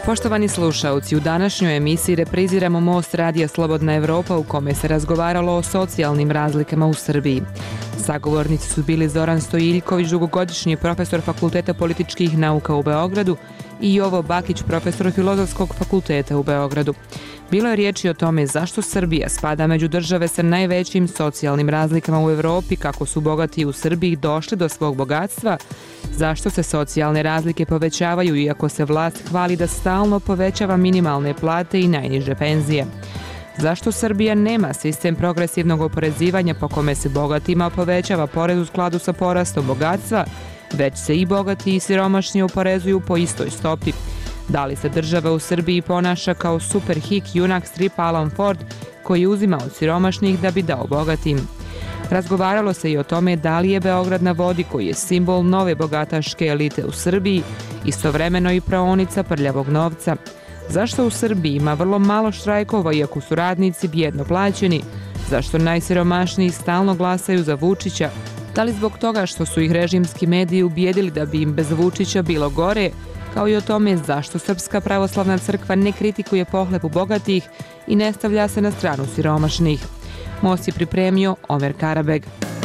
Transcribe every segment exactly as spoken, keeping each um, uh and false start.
Poštovani slušaoci, u današnjoj emisiji repriziramo Most radija Slobodna Evropa u kome se razgovaralo o socijalnim razlikama u Srbiji. Sagovornici su bili Zoran Stojiljković, dugogodišnji profesor Fakulteta političkih nauka u Beogradu, i Jovo Bakić, profesor Filozofskog fakulteta u Beogradu. Bilo je riječi o tome zašto Srbija spada među države sa najvećim socijalnim razlikama u Evropi, kako su bogati u Srbiji došli do svog bogatstva, zašto se socijalne razlike povećavaju iako se vlast hvali da stalno povećava minimalne plate i najniže penzije. Zašto Srbija nema sistem progresivnog oporezivanja po kome se bogatima povećava porez u skladu sa porastom bogatstva, već se i bogati i siromašni oporezuju po istoj stopi? Da li se država u Srbiji ponaša kao superhik junak stripa Alan Ford koji uzima od siromašnih da bi dao bogatim? Razgovaralo se i o tome da li je Beograd na vodi, koji je simbol nove bogataške elite u Srbiji, istovremeno i praonica prljavog novca. Zašto u Srbiji ima vrlo malo štrajkova iako su radnici bijedno plaćeni? Zašto najsiromašniji stalno glasaju za Vučića? Da li zbog toga što su ih režimski mediji ubijedili da bi im bez Vučića bilo gore? Kao i o tome zašto Srpska pravoslavna crkva ne kritikuje pohlepu bogatih i ne stavlja se na stranu siromašnih. Most je pripremio Omer Karabeg.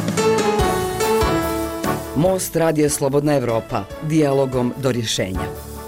Most radija Slobodna Evropa, dijalogom do rješenja.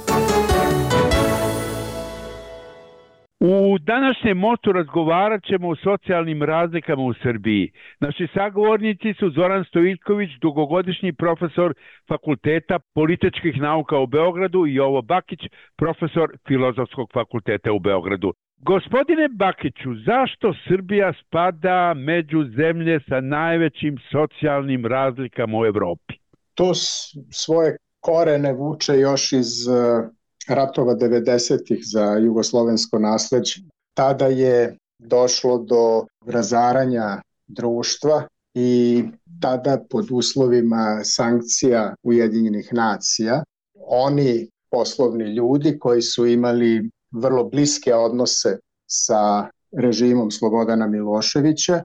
U današnjem mostu razgovarat ćemo o socijalnim razlikama u Srbiji. Naši sagovornici su Zoran Stojiljković, dugogodišnji profesor Fakulteta političkih nauka u Beogradu, i Jovo Bakić, profesor Filozofskog fakulteta u Beogradu. Gospodine Bakiću, zašto Srbija spada među zemlje sa najvećim socijalnim razlikama u Evropi? To svoje korene vuče još iz ratova devedesetih za jugoslovensko nasleđe. Tada je došlo do razaranja društva i tada pod uslovima sankcija Ujedinjenih nacija oni poslovni ljudi koji su imali vrlo bliske odnose sa režimom Slobodana Miloševića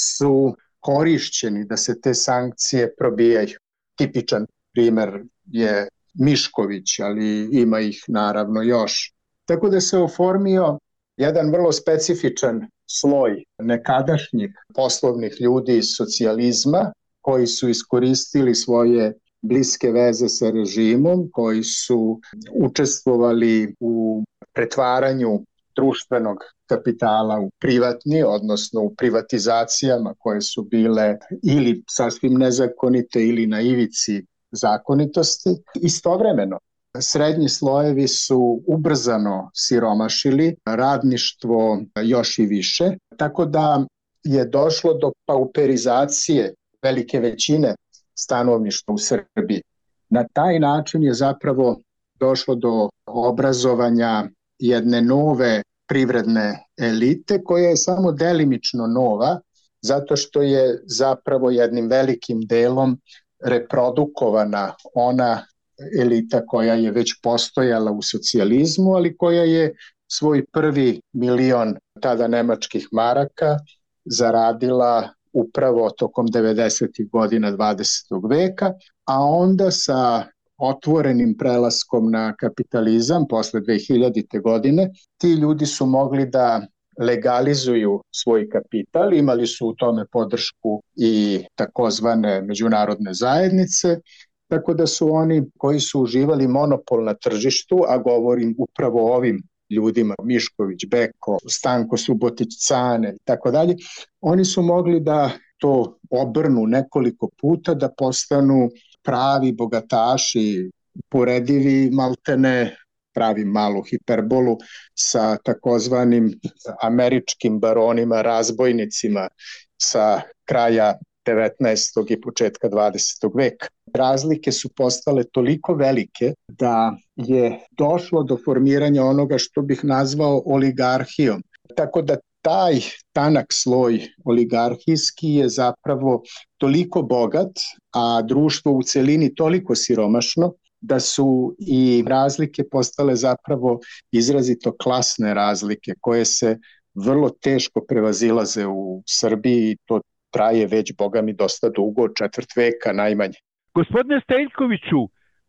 su korišćeni da se te sankcije probijaju. Tipičan primer je Mišković, ali ima ih naravno još. Tako da se oformio jedan vrlo specifičan sloj nekadašnjih poslovnih ljudi iz socijalizma koji su iskoristili svoje bliske veze sa režimom, koji su učestvovali u pretvaranju društvenog kapitala u privatni, odnosno u privatizacijama koje su bile ili sasvim nezakonite ili na ivici zakonitosti. Istovremeno, srednji slojevi su ubrzano siromašili, radništvo još i više, tako da je došlo do pauperizacije velike većine stanovništva u Srbiji. Na taj način je zapravo došlo do obrazovanja jedne nove privredne elite koja je samo delimično nova, zato što je zapravo jednim velikim delom reprodukovana ona elita koja je već postojala u socijalizmu, ali koja je svoj prvi milion tada nemačkih maraka zaradila upravo tokom devedesetih godina dvadesetog veka, a onda sa otvorenim prelaskom na kapitalizam posle dve hiljadite. godine ti ljudi su mogli da legalizuju svoj kapital, imali su u tome podršku i takozvane međunarodne zajednice, tako da su oni koji su uživali monopol na tržištu, a govorim upravo o ovim ljudima, Mišković, Beko, Stanko Subotić, Cane i tako dalje, oni su mogli da to obrnu nekoliko puta, da postanu pravi bogataši, poredivi maltene, pravim malu hiperbolu, sa takozvanim američkim baronima, razbojnicima sa kraja devetnaestog i početka dvadesetog veka. Razlike su postale toliko velike da je došlo do formiranja onoga što bih nazvao oligarhijom. Tako da taj tanak sloj oligarhijski je zapravo toliko bogat, a društvo u celini toliko siromašno, da su i razlike postale zapravo izrazito klasne razlike koje se vrlo teško prevazilaze u Srbiji. To traje već, boga mi, dosta dugo, četvrt veka najmanje. Gospodine Stojiljkoviću,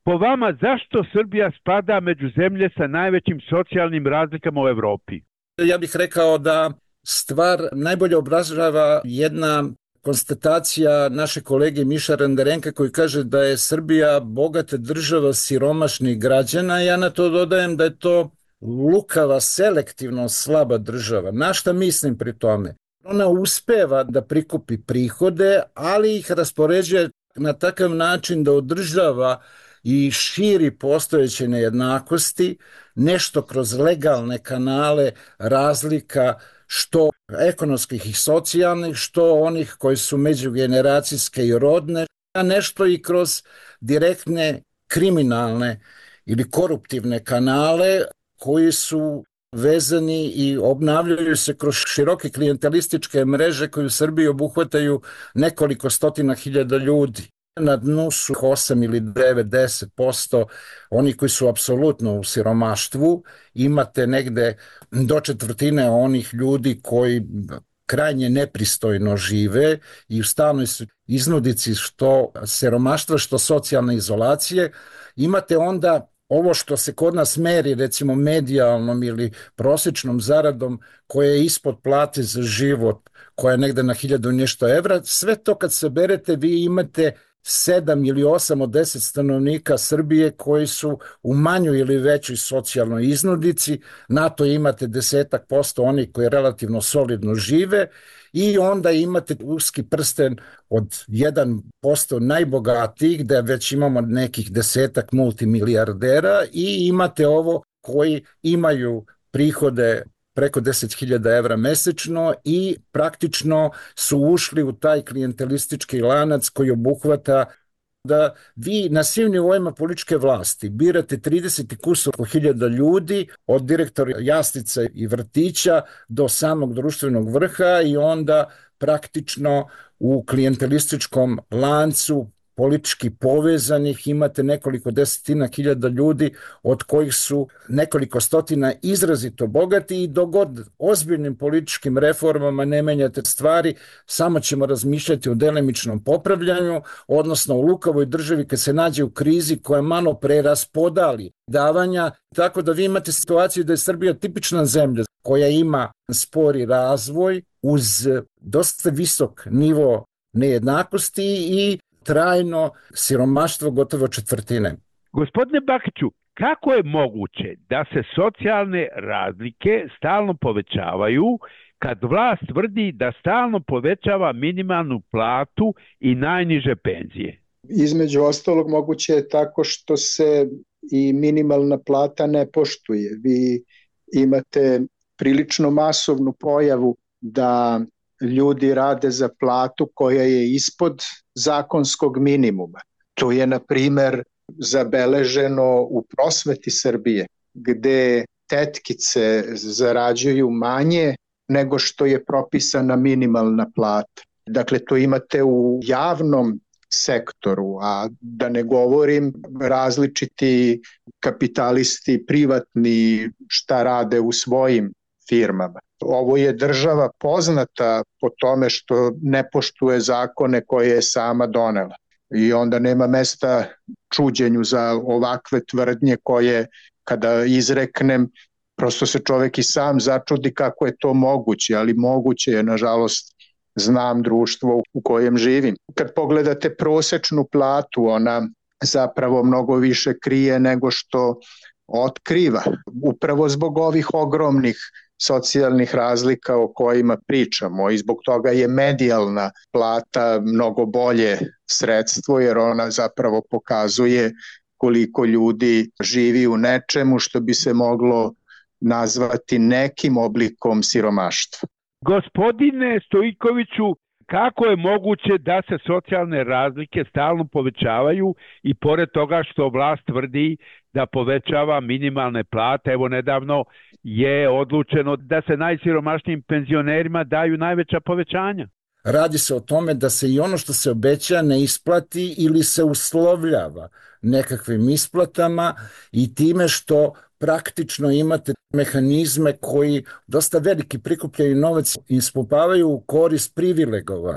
Po vama, zašto Srbija spada među zemlje sa najvećim socijalnim razlikama u Evropi? Ja bih rekao da stvar najbolje obražava jedna konstatacija naše kolege Miša Rendarenka koji kaže da je Srbija bogata država siromašnih građana. Ja na to dodajem da je to lukava, selektivno slaba država. Na šta mislim pri tome? Ona uspeva da prikupi prihode, ali ih raspoređuje na takav način da održava i širi postojeće nejednakosti, nešto kroz legalne kanale razlika, što ekonomskih i socijalnih, što onih koji su međugeneracijske i rodne, a nešto i kroz direktne kriminalne ili koruptivne kanale koji su vezani i obnavljaju se kroz široke klijentelističke mreže koje u Srbiji obuhvataju nekoliko stotina hiljada ljudi. Na dnu su osam ili devet, deset posto oni koji su apsolutno u siromaštvu. Imate negde do četvrtine onih ljudi koji krajnje nepristojno žive i u stalnoj su iznudici što siromaštva, što socijalne izolacije. Imate onda ovo što se kod nas meri, recimo medijalnom ili prosječnom zaradom, koja je ispod plate za život, koja je negde na hiljadu nešto evra, sve to kad se berete vi imate sedam ili osam od deset stanovnika Srbije koji su u manjoj ili većoj socijalnoj iznudici, na to imate desetak posto onih koji relativno solidno žive i onda imate uski prsten od jedan posto najbogatijih, da već imamo nekih desetak multimilijardera i imate ovo koji imaju prihode preko deset hiljada evra mesečno i praktično su ušli u taj klijentelistički lanac koji obuhvata da vi na svim nivoima političke vlasti birate trideset kusur hiljada ljudi, od direktora jaslica i vrtića do samog društvenog vrha i onda praktično u klijentelističkom lancu politički povezanih imate nekoliko desetina hiljada ljudi od kojih su nekoliko stotina izrazito bogati i dogod ozbiljnim političkim reformama ne menjate stvari, samo ćemo razmišljati o delimičnom popravljanju, odnosno u lukavoj državi kad se nađe u krizi koja malo preraspodali davanja, tako da vi imate situaciju da je Srbija tipična zemlja koja ima spori razvoj uz dosta visok nivo nejednakosti i trajno siromaštvo gotovo četvrtine. Gospodine Bakiću, kako je moguće da se socijalne razlike stalno povećavaju kad vlast tvrdi da stalno povećava minimalnu platu i najniže penzije? Između ostalog moguće je tako što se i minimalna plata ne poštuje. Vi imate prilično masovnu pojavu da ljudi rade za platu koja je ispod zakonskog minimuma. To je, na primer, zabeleženo u prosveti Srbije, gde tetkice zarađuju manje nego što je propisana minimalna plata. Dakle, to imate u javnom sektoru, a da ne govorim različiti kapitalisti, privatni, šta rade u svojim firmama. Ovo je država poznata po tome što ne poštuje zakone koje je sama donela. I onda nema mesta čuđenju za ovakve tvrdnje koje, kada izreknem, prosto se čovek i sam začudi kako je to moguće, ali moguće je, nažalost, znam društvo u kojem živim. Kad pogledate prosečnu platu, ona zapravo mnogo više krije nego što otkriva. Upravo zbog ovih ogromnih socijalnih razlika o kojima pričamo i zbog toga je medijalna plata mnogo bolje sredstvo, jer ona zapravo pokazuje koliko ljudi živi u nečemu što bi se moglo nazvati nekim oblikom siromaštva. Gospodine Stojkoviću, kako je moguće da se socijalne razlike stalno povećavaju i pored toga što vlast tvrdi da povećava minimalne plate? Evo, nedavno je odlučeno da se najsiromašnijim penzionerima daju najveća povećanja. Radi se o tome da se i ono što se obeća ne isplati ili se uslovljava nekakvim isplatama i time što praktično imate mehanizme koji dosta veliki prikupljaju novac i ispumpavaju u korist privilegovanih.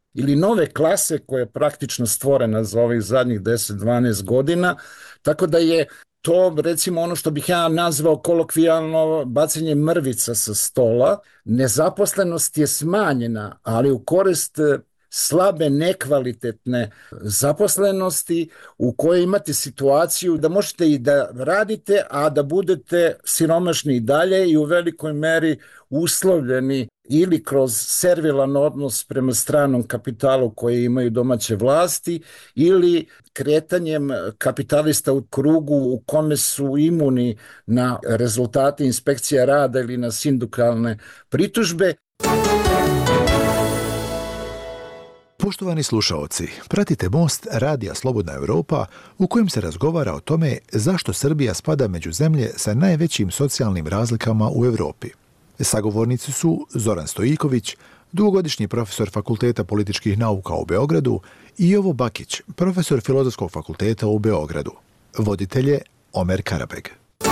ili nove klase koja je praktično stvorena za ovih zadnjih deset do dvanaest godina, tako da je to recimo ono što bih ja nazvao kolokvijalno bacanje mrvica sa stola. Nezaposlenost je smanjena, ali u korist slabe, nekvalitetne zaposlenosti u kojoj imate situaciju da možete i da radite, a da budete siromašni i dalje i u velikoj meri uslovljeni ili kroz servilan odnos prema stranom kapitalu koje imaju domaće vlasti ili kretanjem kapitalista u krugu u kome su imuni na rezultate inspekcija rada ili na sindikalne pritužbe. Poštovani slušaoci, pratite Most Radija Slobodna Evropa u kojem se razgovara o tome zašto Srbija spada među zemlje sa najvećim socijalnim razlikama u Evropi. Sagovornici su Zoran Stojiljković, dugogodišnji profesor Fakulteta političkih nauka u Beogradu i Jovo Bakić, profesor Filozofskog fakulteta u Beogradu. Voditelj je Omer Karabeg.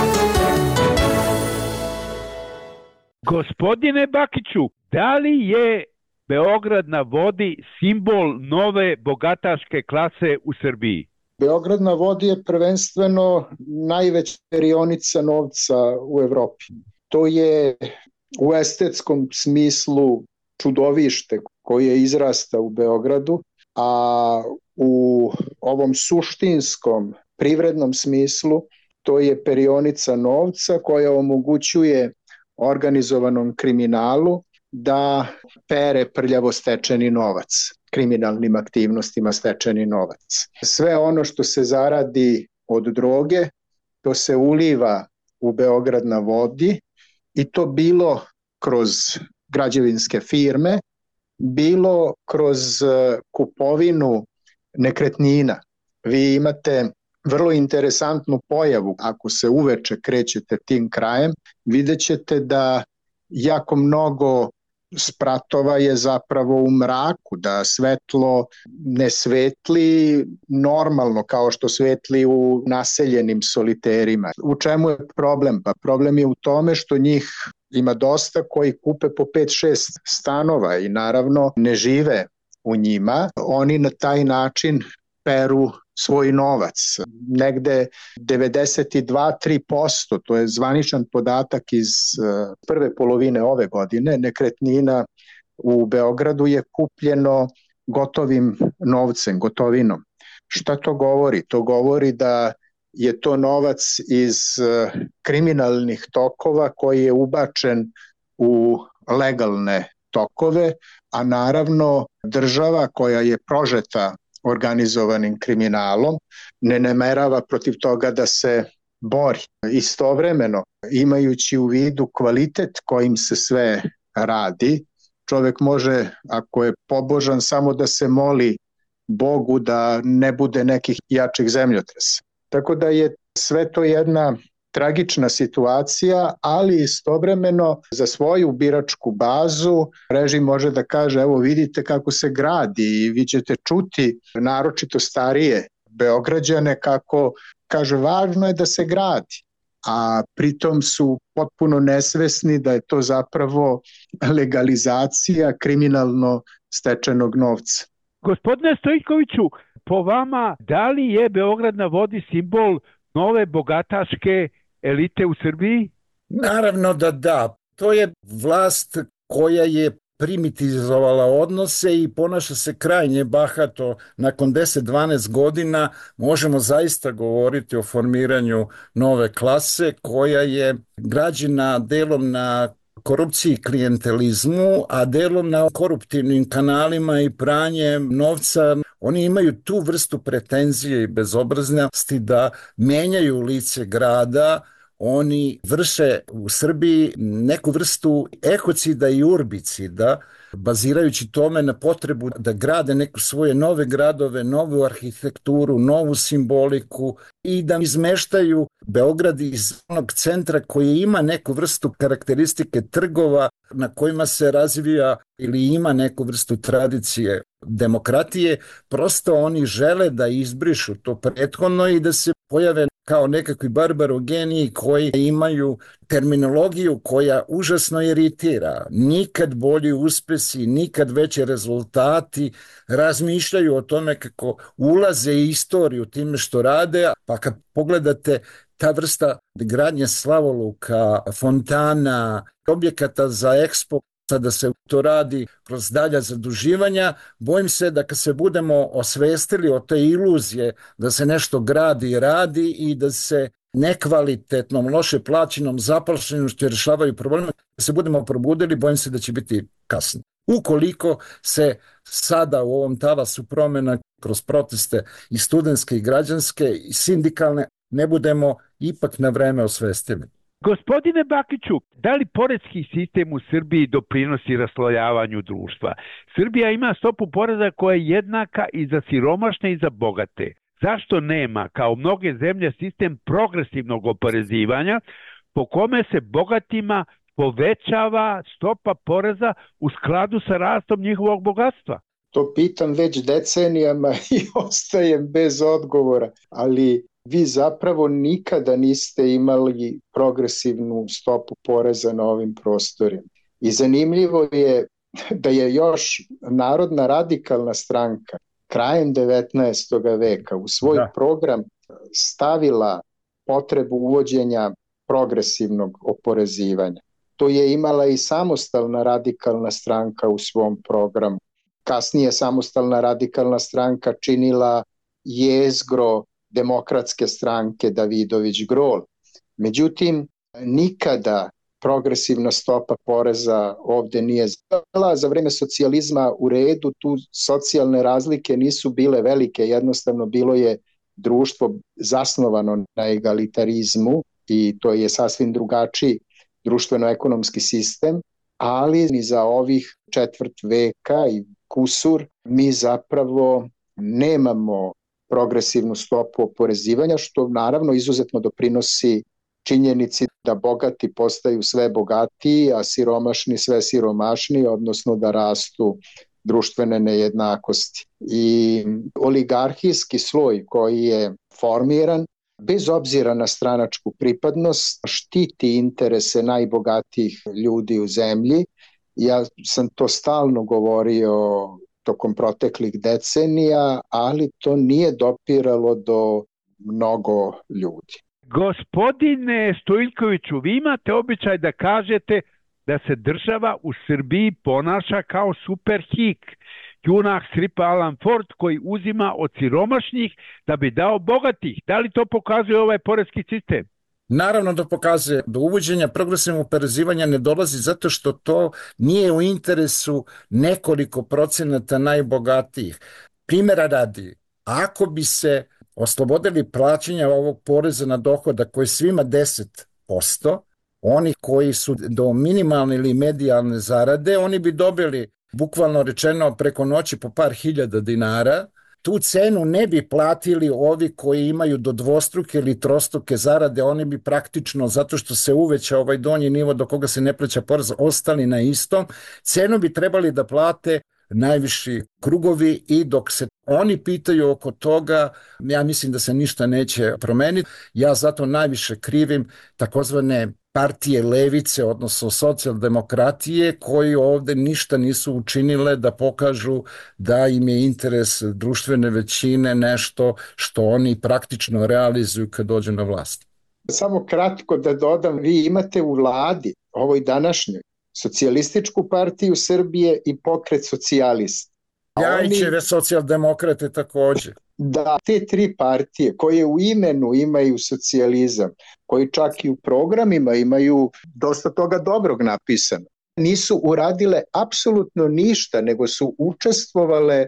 Gospodine Bakiću, da li je Beograd na vodi simbol nove bogataške klase u Srbiji? Beograd na vodi je prvenstveno najveća perionica novca u Evropi. To je u estetskom smislu čudovište koje izrasta u Beogradu, a u ovom suštinskom privrednom smislu to je perionica novca koja omogućuje organizovanom kriminalu da pere prljavo stečeni novac, kriminalnim aktivnostima stečeni novac. Sve ono što se zaradi od droge, to se uliva u Beograd na vodi i to bilo kroz građevinske firme, bilo kroz kupovinu nekretnina. Vi imate vrlo interesantnu pojavu, ako se uveče krećete tim krajem, vidjet ćete da jako mnogo spratova je zapravo u mraku, da svetlo ne svetli normalno kao što svetli u naseljenim soliterima. U čemu je problem? Pa problem je u tome što njih ima dosta koji kupe po pet šest stanova i naravno ne žive u njima. Oni na taj način peru svoj novac. Negde devedeset dva do tri posto, to je zvaničan podatak iz prve polovine ove godine, nekretnina u Beogradu je kupljeno gotovim novcem, gotovinom. Šta to govori? To govori da je to novac iz kriminalnih tokova koji je ubačen u legalne tokove, a naravno država koja je prožeta organizovanim kriminalom ne namerava protiv toga da se bori. Istovremeno, imajući u vidu kvalitet kojim se sve radi, čovjek može, ako je pobožan, samo da se moli Bogu da ne bude nekih jačih zemljotresa. Tako da je sve to jedna tragična situacija, ali istovremeno za svoju biračku bazu režim može da kaže evo vidite kako se gradi i vi ćete čuti naročito starije Beograđane kako kaže važno je da se gradi, a pritom su potpuno nesvesni da je to zapravo legalizacija kriminalno stečenog novca. Gospodine Stojiljkoviću, po vama da li je Beograd na vodi simbol nove bogataške elite u Srbiji? Naravno da da. To je vlast koja je primitizovala odnose i ponaša se krajnje bahato. Nakon deset do dvanaest godina možemo zaista govoriti o formiranju nove klase koja je građena delom na korupciji i klijentelizmu, a delom na koruptivnim kanalima i pranjem novca. Oni imaju tu vrstu pretenzije i bezobraznosti da menjaju lice grada. Oni vrše u Srbiji neku vrstu ekocida i urbicida, bazirajući tome na potrebu da grade neku svoje nove gradove, novu arhitekturu, novu simboliku i da izmeštaju Beograd iz onog centra koji ima neku vrstu karakteristike trgova na kojima se razvija ili ima neku vrstu tradicije demokratije. Prosto oni žele da izbrišu to prethodno i da se pojave kao nekakvi barbarogeniji koji imaju terminologiju koja užasno iritira. Nikad bolji uspesi, nikad veći rezultati, razmišljaju o tome kako ulaze u istoriju time što rade, pa kad pogledate ta vrsta gradnje slavoluka, fontana, objekata za ekspo, da se to radi kroz dalja zaduživanja, bojim se da kad se budemo osvestili o te iluzije da se nešto gradi i radi i da se nekvalitetnom, loše plaćenom zaposlenošću rješavaju probleme, da se budemo probudili, bojim se da će biti kasno. Ukoliko se sada u ovom talasu promjena kroz proteste i studentske i građanske i sindikalne ne budemo ipak na vreme osvestili. Gospodine Bakiću, da li poreski sistem u Srbiji doprinosi raslojavanju društva? Srbija ima stopu poreza koja je jednaka i za siromašne i za bogate. Zašto nema, kao mnoge zemlje, sistem progresivnog oporezivanja po kome se bogatima povećava stopa poreza u skladu sa rastom njihovog bogatstva? To pitam već decenijama i ostajem bez odgovora, ali vi zapravo nikada niste imali progresivnu stopu poreza na ovim prostorima. I zanimljivo je da je još Narodna radikalna stranka krajem devetnaestog veka u svoj da. program stavila potrebu uvođenja progresivnog oporezivanja. To je imala i samostalna radikalna stranka u svom programu. Kasnije samostalna radikalna stranka činila jezgro Demokratske stranke Davidović Grol. Međutim, nikada progresivna stopa poreza ovde nije zvala. Za vreme socijalizma u redu tu socijalne razlike nisu bile velike, jednostavno bilo je društvo zasnovano na egalitarizmu i to je sasvim drugačiji društveno-ekonomski sistem, ali ni za ovih četvrt veka i kusur mi zapravo nemamo progresivnu stopu oporezivanja, što naravno izuzetno doprinosi činjenici da bogati postaju sve bogatiji, a siromašni sve siromašniji, odnosno da rastu društvene nejednakosti. I oligarhijski sloj koji je formiran, bez obzira na stranačku pripadnost, štiti interese najbogatijih ljudi u zemlji. Ja sam to stalno govorio tokom proteklih decenija, ali to nije dopiralo do mnogo ljudi. Gospodine Stojiljkoviću, vi imate običaj da kažete da se država u Srbiji ponaša kao superhik, junak stripa Alan Ford koji uzima od siromašnih da bi dao bogatih. Da li to pokazuje ovaj poreski sistem? Naravno da pokazuje. Do uvođenja progresivnog oporezivanja ne dolazi zato što to nije u interesu nekoliko procenata najbogatijih. Primjera radi, ako bi se oslobodili plaćanja ovog poreza na dohodak koji je svima deset posto, oni koji su do minimalne ili medijalne zarade, oni bi dobili bukvalno rečeno preko noći po par hiljada dinara. Tu cenu ne bi platili ovi koji imaju do dvostruke ili trostruke zarade, oni bi praktično, zato što se uveća ovaj donji nivo do koga se ne plaća porez, ostali na istom. Cenu bi trebali da plate najviši krugovi i dok se oni pitaju oko toga, ja mislim da se ništa neće promeniti. Ja zato najviše krivim takozvane partije levice, odnosno socijaldemokratije, koji ovde ništa nisu učinile da pokažu da im je interes društvene većine nešto što oni praktično realizuju kad dođu na vlast. Samo kratko da dodam, vi imate u vladi, ovoj današnjoj, Socijalističku partiju Srbije i Pokret socijalista. Ljajićeve oni... socijaldemokrate takođe. Da, te tri partije koje u imenu imaju socijalizam, koji čak i u programima imaju dosta toga dobrog napisano, nisu uradile apsolutno ništa, nego su učestvovale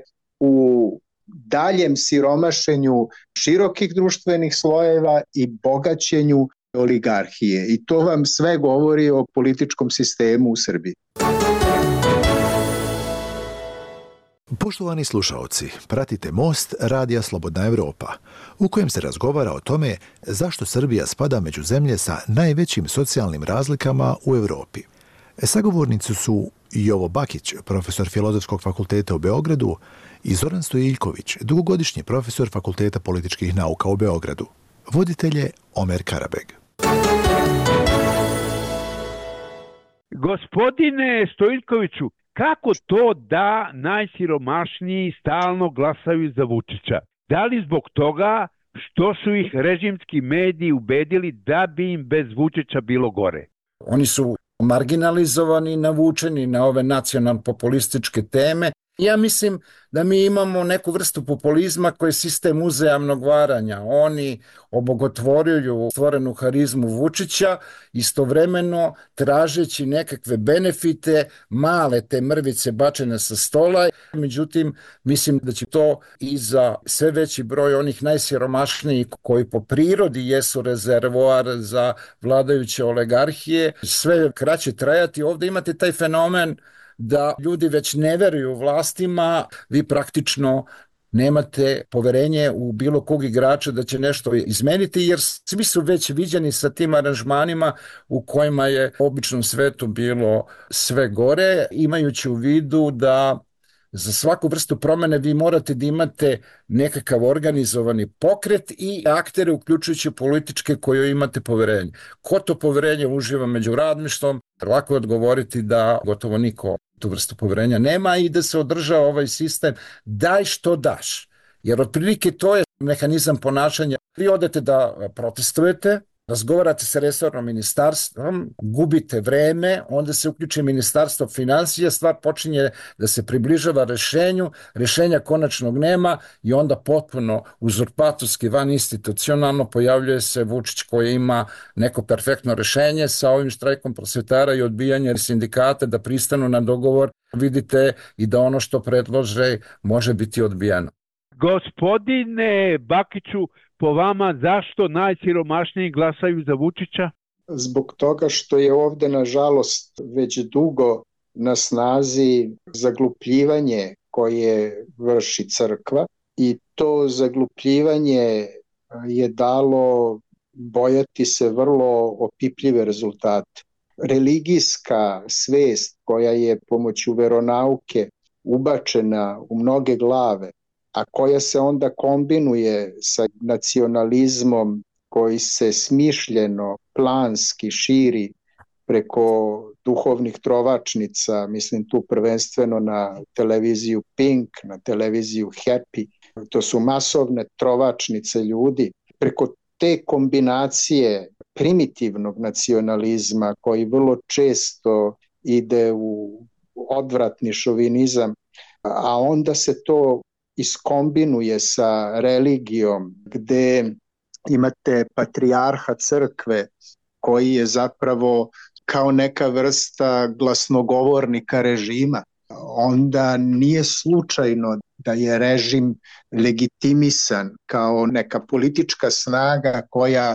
u daljem siromašenju širokih društvenih slojeva i bogaćenju oligarhije. I to vam sve govori o političkom sistemu u Srbiji. Poštovani slušaoci, pratite Most Radija Slobodna Evropa, u kojem se razgovara o tome zašto Srbija spada među zemlje sa najvećim socijalnim razlikama u Evropi. Sagovornici su Jovo Bakić, profesor Filozofskog fakulteta u Beogradu, i Zoran Stojiljković, dugogodišnji profesor Fakulteta političkih nauka u Beogradu. Voditelj je Omer Karabeg. Gospodine Stojiljkoviću, kako to da najsiromašniji stalno glasaju za Vučića? Da li zbog toga što su ih režimski mediji ubedili da bi im bez Vučića bilo gore? Oni su marginalizovani, navučeni na ove nacionalno-populističke teme. Ja mislim da mi imamo neku vrstu populizma koji je sistem uzajamnog varanja. Oni obogotvoruju stvorenu harizmu Vučića, istovremeno tražeći nekakve benefite, male te mrvice bačene sa stola. Međutim, mislim da će to i za sve veći broj onih najsiromašnijih koji po prirodi jesu rezervoar za vladajuće oligarhije, sve kraće trajati. Ovde imate taj fenomen da ljudi već ne veruju vlastima, vi praktično nemate poverenje u bilo kog igrača da će nešto izmeniti, jer svi su već viđeni sa tim aranžmanima u kojima je u običnom svetu bilo sve gore, imajući u vidu da za svaku vrstu promene vi morate da imate nekakav organizovani pokret i aktere, uključujući političke koje imate poverenje. Ko to poverenje uživa među radništvom? Lako je odgovoriti da gotovo niko tu vrstu poverenja nema i da se održava ovaj sistem daj što daš. Jer otprilike to je mehanizam ponašanja. Vi odete da protestujete, razgovarate sa resornom ministarstvom, gubite vreme, onda se uključi ministarstvo finansija, stvar počinje da se približava rešenju, rešenja konačnog nema i onda potpuno uzurpatorski, van institucionalno pojavljuje se Vučić koji ima neko perfektno rešenje sa ovim štrajkom prosvetara i odbijanje sindikata da pristanu na dogovor. Vidite i da ono što predlože može biti odbijeno. Gospodine Bakiću, po vama zašto najsiromašniji glasaju za Vučića? Zbog toga što je ovde nažalost već dugo na snazi zaglupljivanje koje vrši crkva i to zaglupljivanje je dalo bojati se vrlo opipljive rezultate. Religijska svest koja je pomoću veronauke ubačena u mnoge glave, a koja se onda kombinuje sa nacionalizmom koji se smišljeno, planski širi preko duhovnih trovačnica, mislim tu prvenstveno na televiziju Pink, na televiziju Happy, to su masovne trovačnice ljudi. Preko te kombinacije primitivnog nacionalizma koji vrlo često ide u odvratni šovinizam, a onda se to iskombinuje sa religijom gde imate patrijarha crkve koji je zapravo kao neka vrsta glasnogovornika režima. Onda nije slučajno da je režim legitimisan kao neka politička snaga koja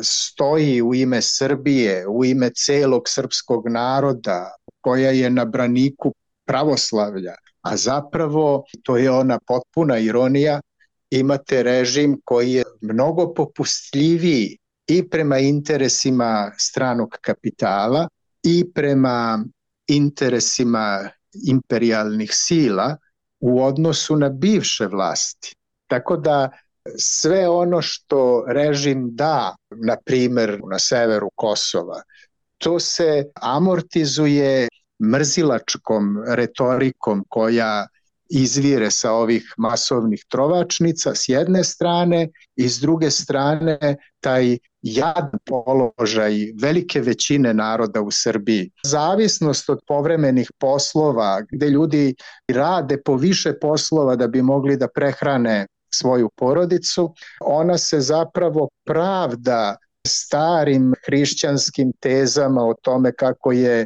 stoji u ime Srbije, u ime celog srpskog naroda, koja je na braniku pravoslavlja. A zapravo, to je ona potpuna ironija, imate režim koji je mnogo popustljiviji i prema interesima stranog kapitala i prema interesima imperijalnih sila u odnosu na bivše vlasti. Tako da sve ono što režim da, na primer na severu Kosova, to se amortizuje mrzilačkom retorikom koja izvire sa ovih masovnih trovačnica s jedne strane i s druge strane taj jadan položaj velike većine naroda u Srbiji. Zavisnost od povremenih poslova gde ljudi rade po više poslova da bi mogli da prehrane svoju porodicu, ona se zapravo pravda starim hrišćanskim tezama o tome kako je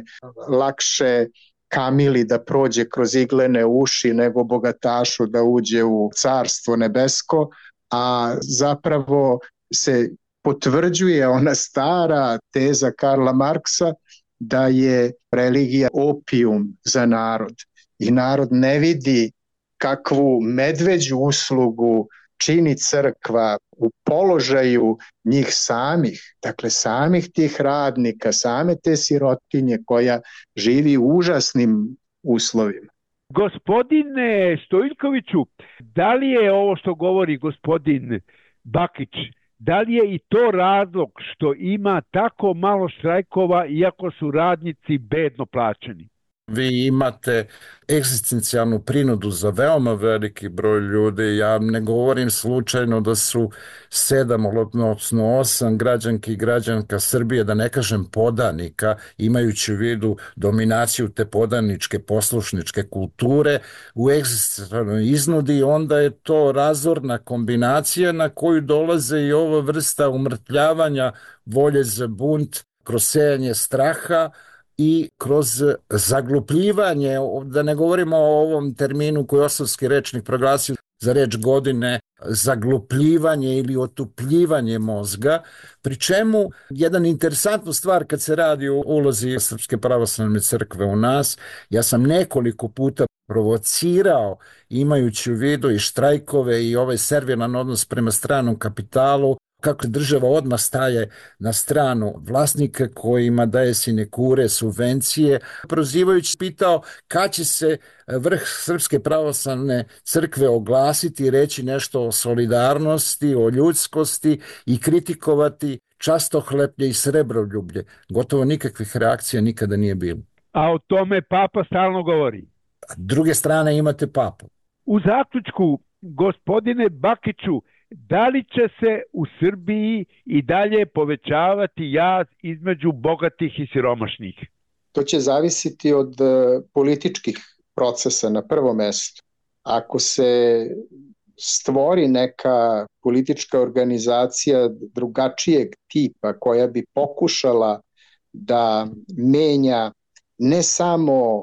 lakše kamili da prođe kroz iglene uši nego bogatašu da uđe u carstvo nebesko, a zapravo se potvrđuje ona stara teza Karla Marksa da je religija opijum za narod i narod ne vidi kakvu medveđu uslugu čini crkva u položaju njih samih, dakle samih tih radnika, same te sirotinje koja živi u užasnim uslovima. Gospodine Stojiljkoviću, da li je ovo što govori gospodin Bakić Da li je i to razlog što ima tako malo štrajkova iako su radnici bedno plaćeni? Vi imate egzistencijalnu prinudu za veoma veliki broj ljudi. Ja ne govorim slučajno da su sedam, odnosno osam građanki i građanka Srbije, da ne kažem podanika, imajući u vidu dominaciju te podaničke poslušničke kulture u egzistencijalnoj iznudi, onda je to razorna kombinacija na koju dolaze i ova vrsta umrtljavanja volje za bunt kroz sejanje straha i kroz zaglupljivanje, da ne govorimo o ovom terminu koji je Osavski rečnik proglasio za reč godine, zaglupljivanje ili otupljivanje mozga, pri čemu jedan interesantnu stvar kad se radi o ulozi Srpske pravoslavne crkve u nas, ja sam nekoliko puta provocirao, imajući u vidu i štrajkove i ovaj servilan odnos prema stranom kapitalu, kako država odmah staje na stranu vlasnika kojima daje sinekure, subvencije, prozivajući pitao kad će se vrh Srpske pravoslavne crkve oglasiti i reći nešto o solidarnosti, o ljudskosti i kritikovati častohleplje i srebroljublje. Gotovo nikakvih reakcija nikada nije bilo. A o tome Papa stalno govori. S druge strane imate Papu. U zaključku, gospodine Bakiću, da li će se u Srbiji i dalje povećavati jaz između bogatih i siromašnih? To će zavisiti od političkih procesa na prvom mestu. Ako se stvori neka politička organizacija drugačijeg tipa koja bi pokušala da menja ne samo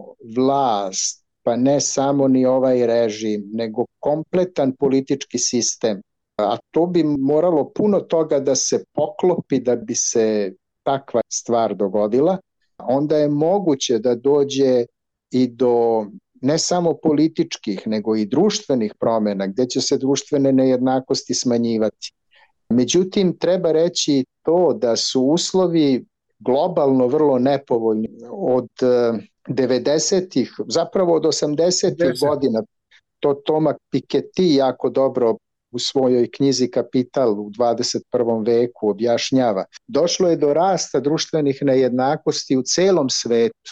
vlast, pa ne samo ni ovaj režim, nego kompletan politički sistem, a to bi moralo puno toga da se poklopi da bi se takva stvar dogodila, onda je moguće da dođe i do ne samo političkih, nego i društvenih promjena, gdje će se društvene nejednakosti smanjivati. Međutim, treba reći to da su uslovi globalno vrlo nepovoljni od devedesetih, zapravo od osamdesetih godina. To Thomas Piketty jako dobro u svojoj knjizi Kapital u dvadeset prvom veku objašnjava. Došlo je do rasta društvenih nejednakosti u celom svetu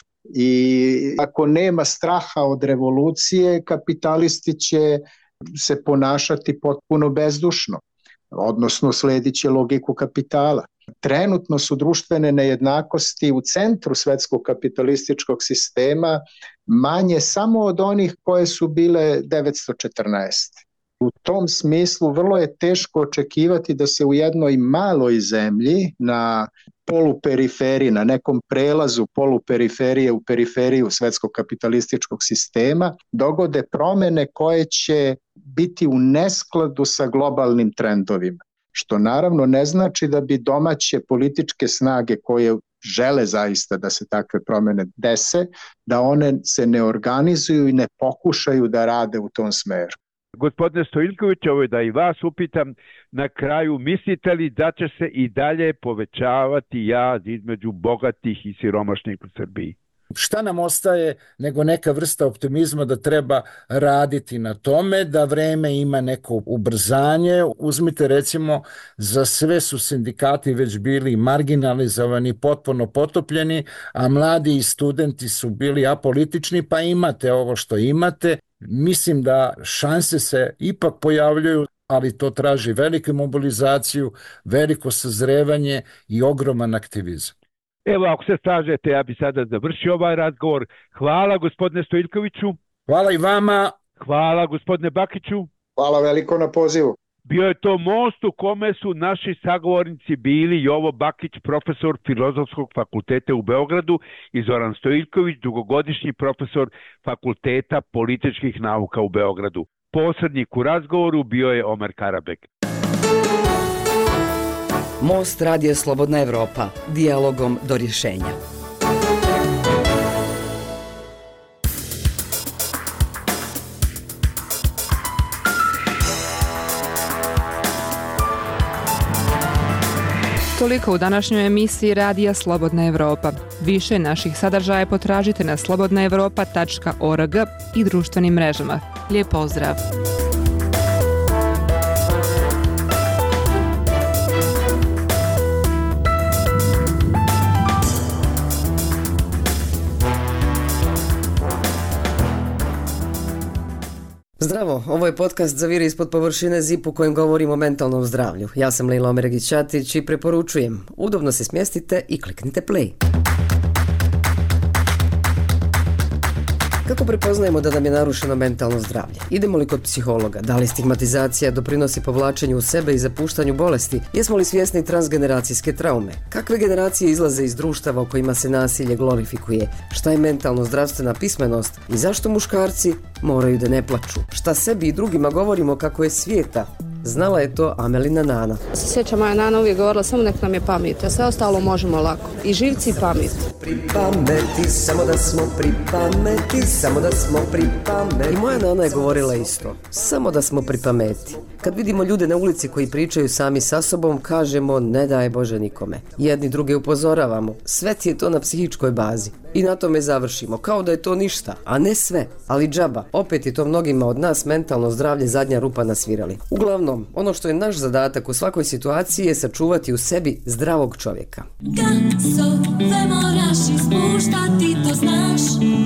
i ako nema straha od revolucije, kapitalisti će se ponašati potpuno bezdušno, odnosno sledit će logiku kapitala. Trenutno su društvene nejednakosti u centru svetskog kapitalističkog sistema manje samo od onih koje su bile devetsto četrnaeste. U tom smislu vrlo je teško očekivati da se u jednoj maloj zemlji na poluperiferiji, na nekom prelazu poluperiferije u periferiju svetskog kapitalističkog sistema dogode promjene koje će biti u neskladu sa globalnim trendovima. Što naravno ne znači da bi domaće političke snage koje žele zaista da se takve promjene dese, da one se ne organizuju i ne pokušaju da rade u tom smeru. Gospodine Stojiljković, ovo je da i vas upitam na kraju, mislite li da će se i dalje povećavati jaz između bogatih i siromašnih u Srbiji? Šta nam ostaje nego neka vrsta optimizma da treba raditi na tome, da vreme ima neko ubrzanje. Uzmite recimo, za sve su sindikati već bili marginalizovani, potpuno potopljeni, a mladi i studenti su bili apolitični, pa imate ovo što imate. Mislim da šanse se ipak pojavljuju, ali to traži veliku mobilizaciju, veliko sazrevanje i ogroman aktivizam. Evo, ako se slažete, ja bi sada završio ovaj razgovor. Hvala gospodine Stojiljkoviću. Hvala i vama. Hvala gospodine Bakiću. Hvala veliko na pozivu. Bio je to most u kome su naši sagovornici bili Jovo Bakić, profesor Filozofskog fakulteta u Beogradu, i Zoran Stojiljković, dugogodišnji profesor Fakulteta političkih nauka u Beogradu. Posrednik u razgovoru bio je Omer Karabek. Most Radija Slobodna Evropa. Dijalogom do rješenja. Toliko u današnjoj emisiji Radija Slobodna Evropa. Više naših sadržaja potražite na slobodna evropa tačka org i društvenim mrežama. Lijep pozdrav! Zdravo, ovo je podcast Zaviri ispod površine zip u kojem govorimo o mentalnom zdravlju. Ja sam Lejla Omeregić-Ćatić i preporučujem, udobno se smjestite i kliknite play. Kako prepoznajemo da nam je narušeno mentalno zdravlje? Idemo li kod psihologa? Da li stigmatizacija doprinosi povlačenju u sebe i zapuštanju bolesti? Jesmo li svjesni transgeneracijske traume? Kakve generacije izlaze iz društava u kojima se nasilje glorifikuje? Šta je mentalno zdravstvena pismenost? I zašto muškarci moraju da ne plaču? Šta sebi i drugima govorimo kako je svijeta? Znala je to Amelina nana. Se sjećam, moja nana uvijek govorila samo nek nam je pamet, a sve ostalo možemo lako. I živci i pamet. Pri pameti, samo da smo pri pameti, samo da smo pri pameti. I moja nana je govorila isto, samo da smo pri pameti. Kad vidimo ljude na ulici koji pričaju sami sa sobom, kažemo ne daj Bože nikome. Jedni druge upozoravamo, sve ti je to na psihičkoj bazi. I na tome završimo, kao da je to ništa, a ne sve, ali džaba. Opet je to mnogima od nas mentalno zdravlje zadnja rupa na svirali. Uglavnom, ono što je naš zadatak u svakoj situaciji je sačuvati u sebi zdravog čovjeka. Gasove moraš ispuštati, to znaš,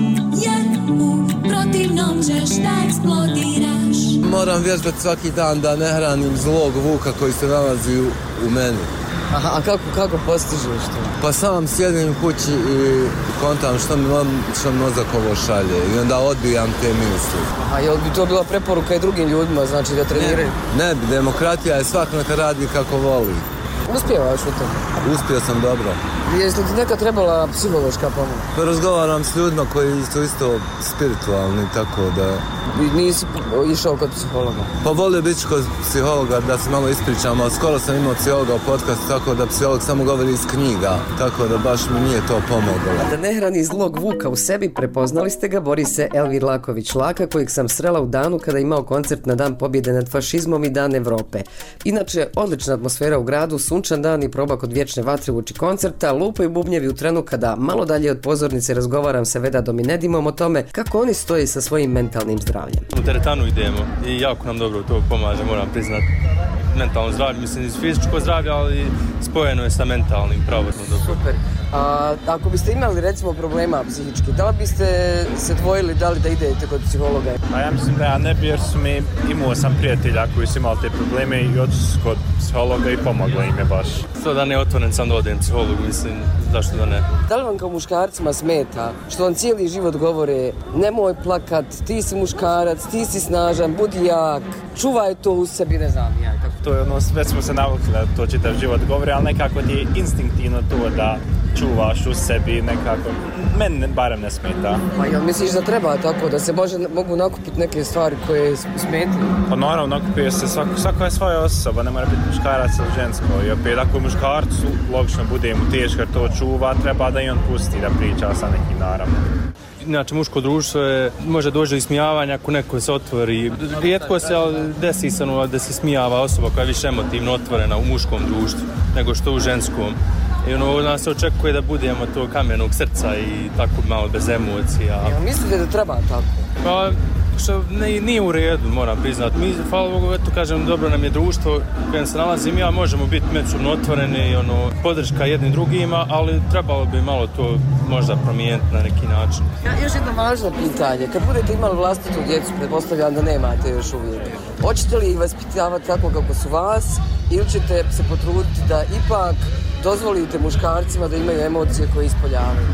jer u protivnom ćeš da eksplodiraš. Moram vježbati svaki dan da ne hranim zlog vuka koji se nalazi u, u meni. Aha, a kako, kako postižeš to? Pa sam sjedim u kući i kontam što mi, što mi mozak ovo šalje i onda odbijam te misli. A jel bi to bila preporuka i drugim ljudima, znači da treniraju? Ne, ne bi, demokratija je svak neka radi kako voli. Uspjevaš u tome? Uspio sam dobro. Jesi li ti neka trebala psihološka pomoć? Pa razgovaram s ljudima koji su isto spiritualni, tako da... I nisi išao kod psihologa? Pa volio biti kod psihologa da se malo ispričam, ali skoro sam imao psihologa u podcastu, tako da psiholog samo govori iz knjiga, tako da baš mi nije to pomoglo. Da ne hrani zlog vuka u sebi, prepoznali ste ga, bori se Elvir Laković-Laka, kojeg sam srela u danu kada je imao koncert na Dan pobjede nad fašizmom i Dan Evrope. Inače, odlična atmosfera u gradu, sunčan dan i proba kod Vječne vatre uoči koncerta, lupaju bubnjevi u trenu kada malo dalje od pozornice razgovaram sa Vedadom i Nedimom o tome kako oni stoji sa svojim mentalnim zdravljem. U teretanu idemo i jako nam dobro to pomaže, moram priznati. Mentalno zdravlje, mislim iz fizičko zdravlje, ali spojeno je sa mentalnim, pravodno dobro. Super. A ako biste imali recimo problema psihički, da li biste se dvojili da li da idete kod psihologa? A ja mislim da ja ne bi, jer su mi, imao sam prijatelja koji su imali te probleme i otišli su kod psihologa i pomoglo im je baš. To da ne otvoren sam da odem psihologu, mislim, zašto da ne. Da li vam kao muškarcima smeta što vam cijeli život govore nemoj plakat, ti si muškarac, ti si snažan, budi jak, čuvaj to u sebi, ne znam ja. Kako... To je ono, već smo se navukli da to čitav život govori, ali nekako ti je instinktivno to da čuvaš u sebi nekako, meni barem ne smeta. Pa jel misliš da treba tako, da se može, mogu nakupiti neke stvari koje smetaju? Pa naravno, nakupuje se, svako, svako je svoja osoba, ne mora biti muškarac ili žensko. I opet ako muškarcu, logično bude mu teško jer to čuva, treba da i on pusti da priča sa nekim naravno. Inače, muško društvo je, može doći do ismijavanja ako neko se otvori. Rijetko se desi se da se smijava osoba koja je više emotivno otvorena u muškom društvu nego što u ženskom. I ono, od nas se očekuje da budemo to kamenog srca i tako malo bez emocija. Ja, mislite da treba tako? Pa, što ne, nije u redu, moram priznati. Mi, hvala Bogu, eto kažem, dobro nam je društvo u kojem se nalazim ja, možemo biti međusobno otvoreni, ono, podrška jednim drugima, ali trebalo bi malo to možda promijeniti na neki način. Ja, još jedno važno pitanje. Kad budete imali vlastitu djecu, pretpostavljam da nemate još uvijek, hoćete li ih vaspitavati tako kako su vas ili ćete se potruditi da ipak dozvolite muškarcima da imaju emocije koje ispoljavaju?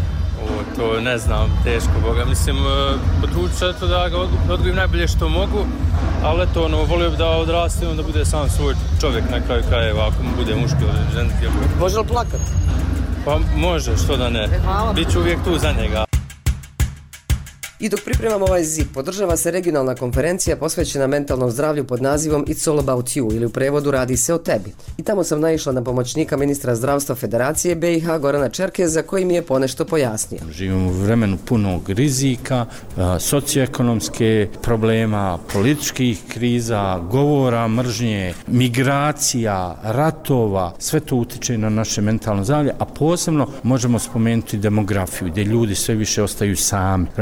O, to ne znam, teško Boga. Mislim, potrudit ću to da ga odgojim najbolje što mogu, ali eto, ono, volio bi da odraste i da bude sam svoj čovjek na kraju krajeva, ako mu bude muški ili ženski. Može li plakat? Pa može, što da ne. Biću uvijek tu za njega. I dok pripremamo ovaj zip, podržava se regionalna konferencija posvećena mentalnom zdravlju pod nazivom It's all about you, ili u prevodu Radi se o tebi. I tamo sam naišla na pomoćnika ministra zdravstva Federacije B i H Gorana Čerkeza koji mi je ponešto pojasnio. Živimo u vremenu punog rizika, socioekonomske problema, političkih kriza, govora, mržnje, migracija, ratova, sve to utiče na naše mentalno zdravlje, a posebno možemo spomenuti demografiju, gdje ljudi sve više ostaju sami. Prema tome,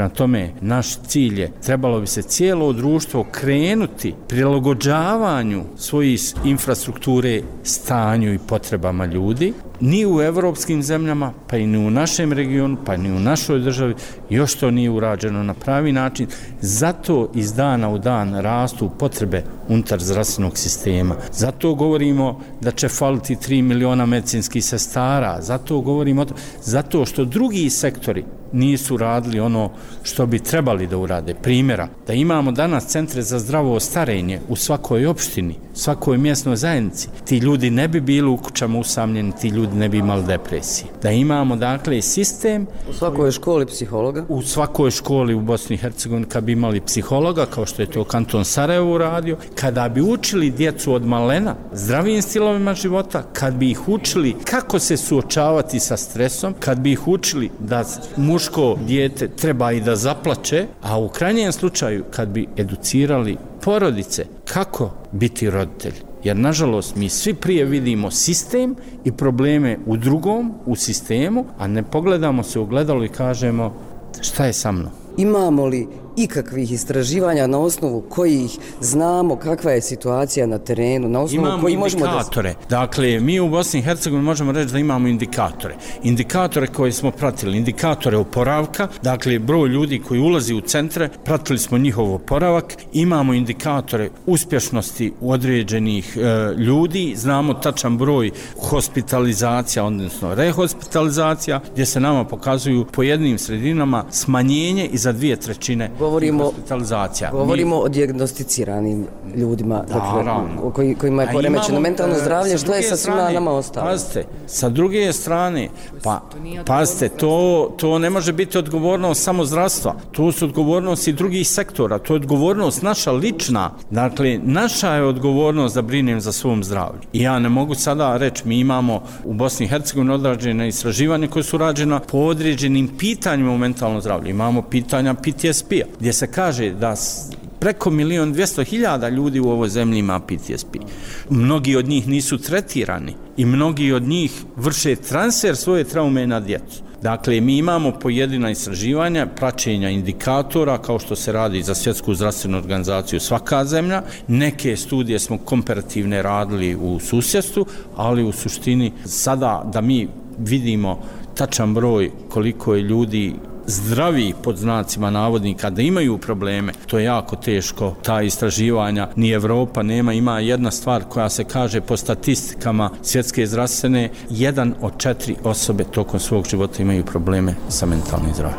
naš cilj je, trebalo bi se cijelo društvo krenuti prilagođavanju svojih infrastrukture stanju i potrebama ljudi. Ni u evropskim zemljama, pa i ni u našem regionu, pa ni u našoj državi još to nije urađeno na pravi način. Zato iz dana u dan rastu potrebe unutar zdravstvenog sistema. Zato govorimo da će faliti tri miliona medicinskih sestara. Zato govorimo, zato što drugi sektori nisu radili ono što bi trebali da urade. Primjera, da imamo danas centre za zdravo starenje u svakoj opštini, svakoj mjesnoj zajednici. Ti ljudi ne bi bili u kućama usamljeni, ti ljudi ne bi imali depresije. Da imamo, dakle, sistem... U svakoj školi psihologa? U svakoj školi u Bosni i Hercegovini kad bi imali psihologa, kao što je to kanton Sarajevo uradio, kada bi učili djecu od malena zdravim stilovima života, kad bi ih učili kako se suočavati sa stresom, kad bi ih učili da muško dijete treba i da zaplače, a u krajnjem slučaju kad bi educirali porodice kako biti roditelj. Jer, nažalost, mi svi prije vidimo sistem i probleme u drugom, u sistemu, a ne pogledamo se u gledalo i kažemo šta je sa mnom. Imamo li ikakvih istraživanja na osnovu kojih znamo kakva je situacija na terenu, na osnovu imamo koji možemo indikatore. Da... Dakle, mi u Bosni i Hercegovini možemo reći da imamo indikatore. Indikatore koje smo pratili, indikatore oporavka, dakle, broj ljudi koji ulazi u centre, pratili smo njihov oporavak, imamo indikatore uspješnosti određenih e, ljudi, znamo tačan broj hospitalizacija, odnosno rehospitalizacija, gdje se nama pokazuju po jednim sredinama smanjenje i za dvije trećine Govorimo, hospitalizacija. govorimo Mi... o dijagnosticiranim ljudima, da, dakle, koji, kojima je poremećeno mentalno zdravlje, što je sa svima nama ostalo? Pazite, sa druge strane, pa, pazite, to, to ne može biti odgovornost samo zdravstva, to su odgovornost i drugih sektora, to je odgovornost naša lična, dakle, naša je odgovornost da brinem za svom zdravlju. I ja ne mogu sada reći, mi imamo u Bosni i Hercegovini odrađene istraživanje koje su rađena po određenim pitanjima u mentalnom zdravlju. Imamo pitanja P T S P-a, gdje se kaže da preko milion dvjesto hiljada ljudi u ovoj zemlji ima P T S P. Mnogi od njih nisu tretirani i mnogi od njih vrše transfer svoje traume na djecu. Dakle, mi imamo pojedina istraživanja, praćenja indikatora, kao što se radi za Svjetsku zdravstvenu organizaciju svaka zemlja. Neke studije smo komparativne radili u susjedstvu, ali u suštini sada da mi vidimo tačan broj koliko je ljudi zdravi pod znacima navodnika da imaju probleme, to je jako teško. Ta istraživanja ni Evropa nema. Ima jedna stvar koja se kaže po statistikama Svjetske zdravstvene, jedan od četiri osobe tokom svog života imaju probleme sa mentalnim zdravljem.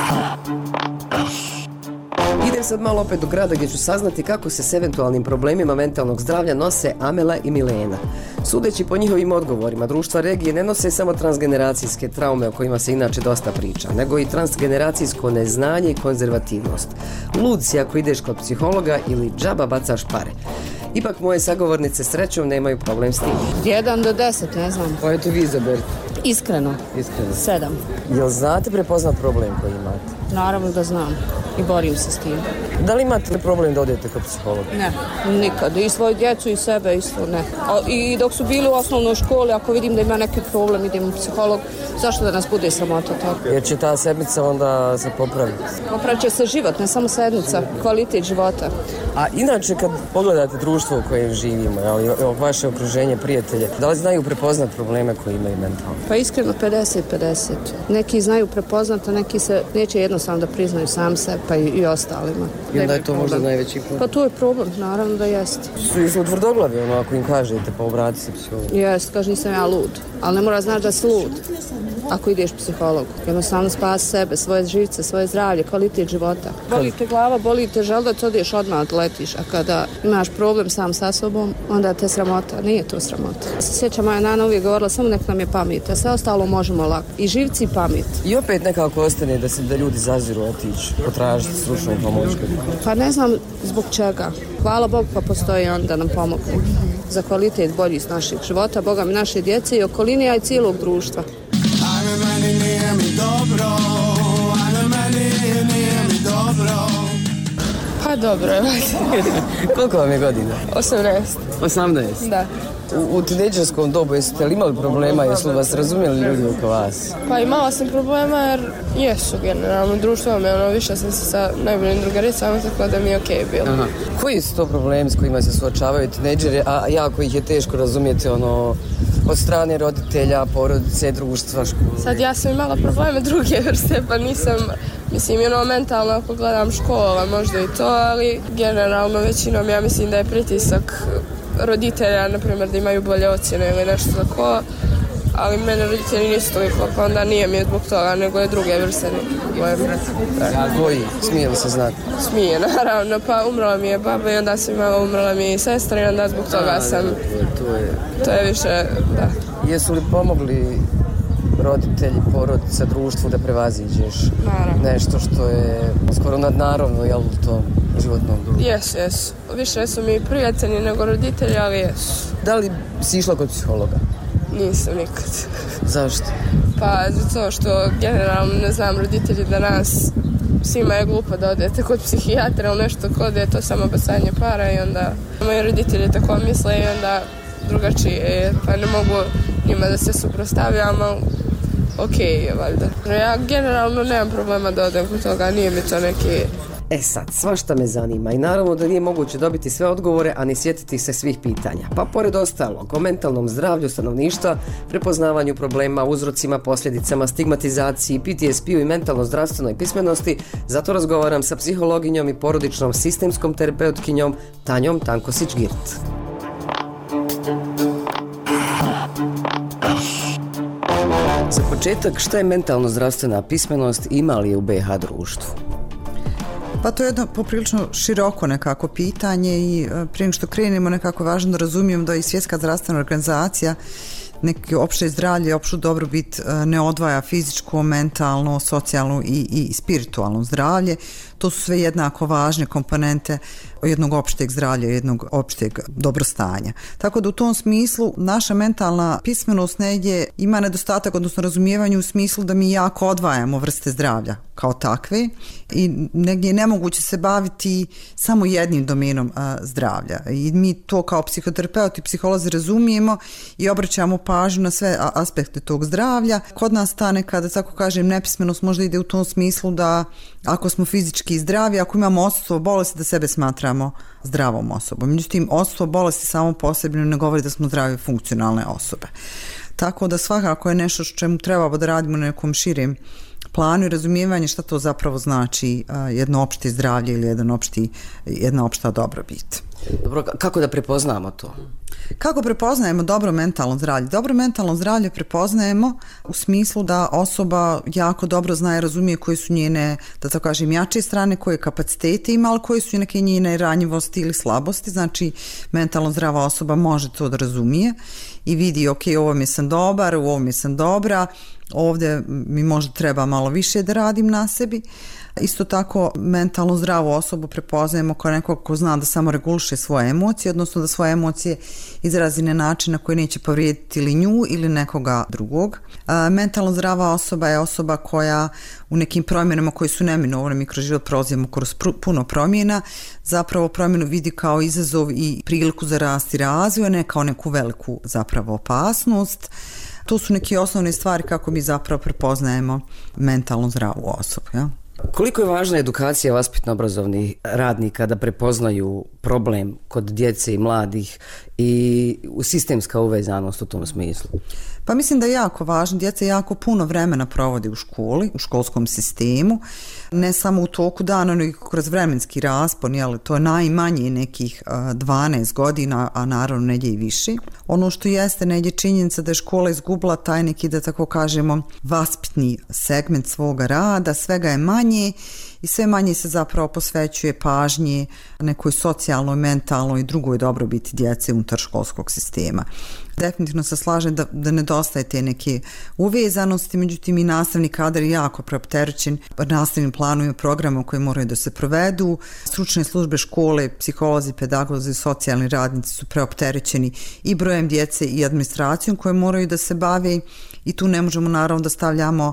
Idem sad malo opet do grada gdje ću saznati kako se s eventualnim problemima mentalnog zdravlja nose Amela i Milena. Sudeći po njihovim odgovorima, društva regije ne nose samo transgeneracijske traume o kojima se inače dosta priča, nego i transgeneracijsko neznanje i konzervativnost. Lud si ako ideš kod psihologa ili džaba bacaš pare. Ipak moje sagovornice srećom nemaju problem s tim. Jedan do deset, ne znam. Pa eto vi izaberite. Iskreno. Iskreno. Sedam. Jel znate prepoznat problem koji imate? Naravno da znam i borim se s tim. Da li imate problem da odete kod psihologa? Ne, nikad. I svoju djecu i sebe isto ne. A, i dok su bili u osnovnoj školi, ako vidim da ima neki problem, idem u psiholog. Zašto da nas bude sramota tako? Jer će ta sedmica onda se popraviti. Popravit će se život, ne samo sedmica, kvalitet života. A inače kad pogledate društvo u kojem živimo, ali vaše okruženje, prijatelje, da li znaju prepoznat probleme koje imaju mentalno? Pa iskreno pedeset pedeset. Neki znaju prepoznat, a neki se neće jednostavno da priznaju sam se, pa i, i ostalima. I onda je to problem. Možda najveći problem? Pa to je problem, naravno da jeste. Su, su tvrdoglavi, ono, ako im kažete, pa obrati se psihologu. Jeste, kaže nisam ja lud, ali ne mora znaći da si lud ako ideš psihologu. Jednostavno spasi sebe, svoje živce, svoje zdravlje, kvalitet života. Boli te glava, boli te želudac, odeš odmah odletiš, a kada imaš problem sam sa sobom, onda te sramota. Nije to sramota. Se sjećam, moja nana uvijek govorila, samo nek nam je pamet, a sve ostalo možemo lako. I živci i pamet. I opet nekako ostane da se da ljudi zaziru otići, potražiti stručnu pomoć. Pa ne znam zbog čega. Hvala Bogu pa postoji on da nam pomogne. Za kvalitet bolji s naših života, Boga mi naše djece i okoline, a i cijelog društva. Ajme meni nije mi dobro, ajme meni nije mi dobro. Pa dobro je. Koliko vam je godina? osamnaest. osamnaest? Da. U, u tinejdžerskom dobu jeste li imali problema, jesu li vas razumjeli ljudi oko vas? Pa imala sam problema jer jesu generalno društvo me, ono, više sam se sa najboljim drugaricama, tako da mi je okej bilo. Aha. Koji su to problemi s kojima se suočavaju tinejdžeri, a jako ih je teško razumjeti, ono, od strane roditelja, porodice, društva, škole? Sad ja sam imala probleme druge vrste, pa nisam, mislim, ono, mentalno ako gledam škola, možda i to, ali generalno većinom ja mislim da je pritisak roditelja, na primjer, da imaju bolje ocjene ili nešto tako, ali mene roditelji nisu toliko, pa onda nije mi je zbog toga, nego je druge vrste problema. A koji? Smije li se znati? Smije, naravno, pa umrla mi je baba i onda sam imala, umrla mi je sestra i onda zbog toga sam... To je... To je više, da. Jesu li pomogli roditelji, porodica, društvu da prevaziđeš Naravno. nešto što je skoro nadnaravno, jel, u tom životnom društvu? Jesu, jesu. Više su mi prijatelji nego roditelji, ali jesu. Da li si išla kod psihologa? Nisam nikad. Zašto? Pa zato što generalno, ne znam, roditelji danas, svima je glupo da odete kod psihijatra ili nešto kod je to samo bacanje para i onda moji roditelji tako misle i onda drugačije, pa ne mogu njima da se suprotstavljam, ali okej je valjda. Ja generalno nemam problema da odem kod toga, nije mi to neki... E sad, svašta me zanima i naravno da nije moguće dobiti sve odgovore, a ne sjetiti se svih pitanja. Pa pored ostalog, o mentalnom zdravlju stanovništva, prepoznavanju problema, uzrocima, posljedicama, stigmatizaciji, P T S P-u i mentalno zdravstvenoj pismenosti, zato razgovaram sa psihologinjom i porodičnom sistemskom terapeutkinjom Tanjom Tankosić-Girt. Za početak, šta je mentalno zdravstvena pismenost i ima li je u B iH društvu? Pa to je jedno poprilično široko nekako pitanje i prije nego što krenemo nekako važno da razumijem da i Svjetska zdravstvena organizacija neki opšte zdravlje, opštu dobrobit ne odvaja fizičko, mentalno, socijalno i, i spiritualno zdravlje. To su sve jednako važne komponente jednog opšteg zdravlja, jednog opšteg dobrostanja. Tako da u tom smislu naša mentalna pismenost negdje ima nedostatak, odnosno razumijevanje u smislu da mi jako odvajamo vrste zdravlja kao takve i negdje je nemoguće se baviti samo jednim domenom a, zdravlja. I mi to kao psihoterapeuti i psiholozi razumijemo i obraćamo pažnju na sve aspekte tog zdravlja. Kod nas ta nekada, tako kažem, nepismenost možda ide u tom smislu da ako smo fizički zdravi, ako imamo odsustvo bolesti, da sebe smatramo zdravom osobom. Međutim, odsustvo bolesti samo posebno ne govori da smo zdrave funkcionalne osobe. Tako da svakako je nešto što čemu trebamo da radimo na nekom širem planu i razumijevanje šta to zapravo znači jedno opšte zdravlje ili jedan opšti, jedna opšta dobrobit. Dobro, kako da prepoznamo to? Kako prepoznajemo dobro mentalno zdravlje? Dobro mentalno zdravlje prepoznajemo u smislu da osoba jako dobro zna i razumije koje su njene, da tako kažem, jače strane, koje kapacitete ima, ali koje su neke njene ranjivosti ili slabosti. Znači, mentalno zdrava osoba može to da razumije i vidi, ok, ovo mi sam dobar, u ovom mi sam dobra, ovdje mi možda treba malo više da radim na sebi. Isto tako, mentalno zdravu osobu prepoznajemo kao nekog ko zna da samo reguliše svoje emocije, odnosno da svoje emocije izrazi na način na koji neće povrijediti ili nju ili nekoga drugog. A, mentalno zdrava osoba je osoba koja u nekim promjenama koji su neminovne, mi kroz život prolazimo kroz puno promjena, zapravo promjenu vidi kao izazov i priliku za rast i razvoj, ne kao neku veliku zapravo opasnost. To su neke osnovne stvari kako mi zapravo prepoznajemo mentalno zdravu osobu, ja? Koliko je važna edukacija vaspitno-obrazovnih radnika da prepoznaju problem kod djece i mladih i sistemska uvezanost u tom smislu? Pa mislim da je jako važno. Djeca jako puno vremena provode u školi, u školskom sistemu, ne samo u toku dana, nego kroz vremenski raspon, jel, to je najmanje nekih dvanaest godina, a naravno negdje i više. Ono što jeste negdje činjenica da je škola izgubila taj neki, da tako kažemo, vaspitni segment svoga rada, svega je manje i sve manje se zapravo posvećuje pažnje nekoj socijalnoj, mentalnoj i drugoj dobrobiti djece unutar školskog sistema. Definitivno se slažem da, da nedostaje te neke uvezanosti, međutim i nastavni kadar je jako preopterećen nastavnim planovima, programom koji moraju da se provedu. Stručne službe škole, psiholozi, pedagozi, socijalni radnici su preopterećeni i brojem djece i administracijom koje moraju da se bave i tu ne možemo naravno da stavljamo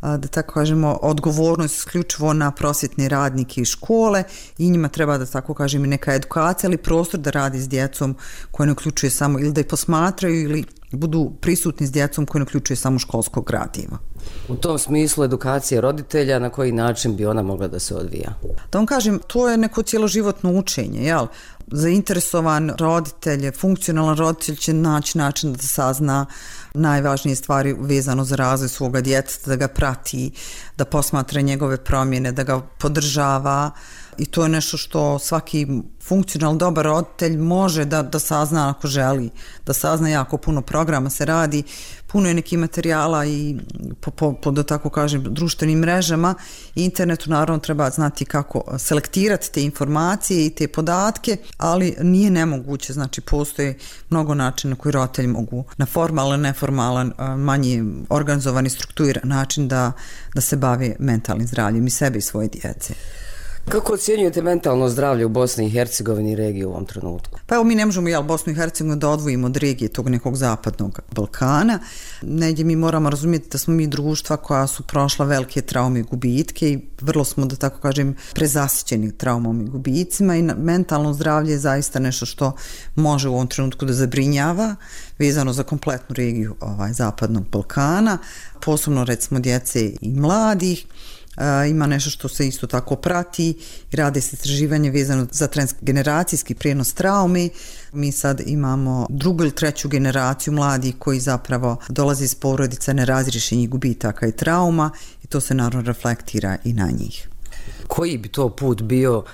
da tako kažemo, odgovornost isključivo na prosvjetne radnike i škole i njima treba da tako kažem neka edukacija, ali prostor da radi s djecom koje ne uključuje samo ili da ih posmatraju ili budu prisutni s djecom koje ne uključuje samo školskog gradiva. U tom smislu edukacije roditelja, na koji način bi ona mogla da se odvija? Da vam kažem, to je neko cjeloživotno učenje, jel? Zainteresovan roditelj, funkcionalan roditelj će naći način da sazna najvažnije stvari vezano za razvoj svoga djeteta, da ga prati, da posmatra njegove promjene, da ga podržava i to je nešto što svaki funkcionalan dobar roditelj može da, da sazna ako želi, da sazna jako puno programa se radi, puno je nekih materijala i po, po, po da tako kažem društvenim mrežama i internetu naravno treba znati kako selektirati te informacije i te podatke, ali nije nemoguće, znači postoje mnogo načina koji roditelji mogu na formalan, neformalan, manje organizovani, strukturiran način da, da se bave mentalnim zdravljem i sebe i svoje djece. Kako ocjenjujete mentalno zdravlje u Bosni i Hercegovini i regiji u ovom trenutku? Pa evo mi ne možemo jel, Bosnu i Hercegovinu da odvojimo od regije tog nekog zapadnog Balkana. Negdje mi moramo razumjeti da smo mi društva koja su prošla velike traume i gubitke i vrlo smo, da tako kažem, prezasićeni traumom i gubicima i mentalno zdravlje je zaista nešto što može u ovom trenutku da zabrinjava vezano za kompletnu regiju ovaj, zapadnog Balkana, posebno recimo djece i mladih. Uh, ima nešto što se isto tako prati i rade se istraživanje vezano za transgeneracijski prijenos traume. Mi sad imamo drugu ili treću generaciju mladih koji zapravo dolaze iz porodica nerazriješenih gubitaka i trauma i to se naravno reflektira i na njih. Koji bi to put bio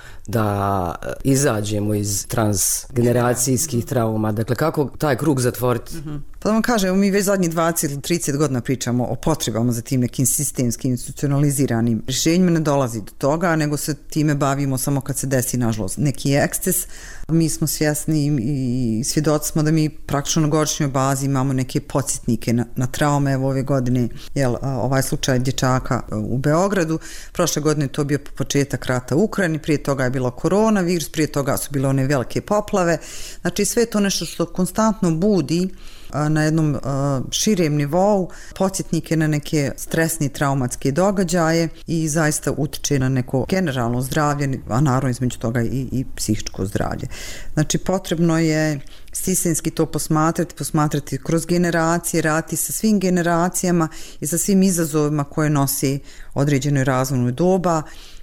da izađemo iz transgeneracijskih trauma? Dakle, kako taj krug zatvoriti? Mm-hmm. Pa da vam kažem, mi već zadnjih dvadeset ili trideset godina pričamo o potrebama za tim nekim sistemskim institucionaliziranim rješenjima, ne dolazi do toga, nego se time bavimo samo kad se desi, nažalost, neki eksces. Mi smo svjesni i svjedoci smo da mi praktično na godišnjoj bazi imamo neke podsjetnike na, na traume. Evo ove godine, jel, ovaj slučaj dječaka u Beogradu, prošle godine to bio početak rata u Ukrajini, prije toga je bilo koronavirus, prije toga su bile one velike poplave. Znači sve to nešto što konstantno budi na jednom širem nivou podsjetnike na neke stresne i traumatske događaje i zaista utiče na neko generalno zdravlje, a naravno između toga i, i psihičko zdravlje. Znači potrebno je sistemski to posmatrati, posmatrati kroz generacije, raditi sa svim generacijama i sa svim izazovima koje nosi određenoj razvojnoj doba,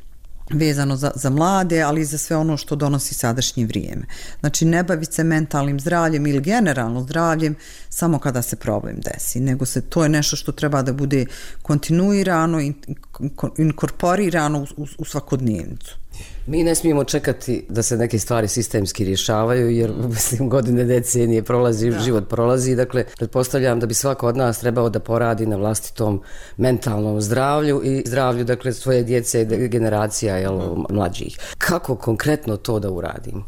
vezano za, za mlade, ali i za sve ono što donosi sadašnje vrijeme. Znači ne baviti se mentalnim zdravljem ili generalno zdravljem samo kada se problem desi, nego se to je nešto što treba da bude kontinuirano i inkorporirano u, u, u svakodnevnicu. Mi ne smijemo čekati da se neke stvari sistemski rješavaju, jer mislim, godine, decenije prolazi, da. Život prolazi. Dakle, pretpostavljam da bi svako od nas trebao da poradi na vlastitom mentalnom zdravlju i zdravlju, dakle, svoje djece i generacija, jel, mlađih. Kako konkretno to da uradimo?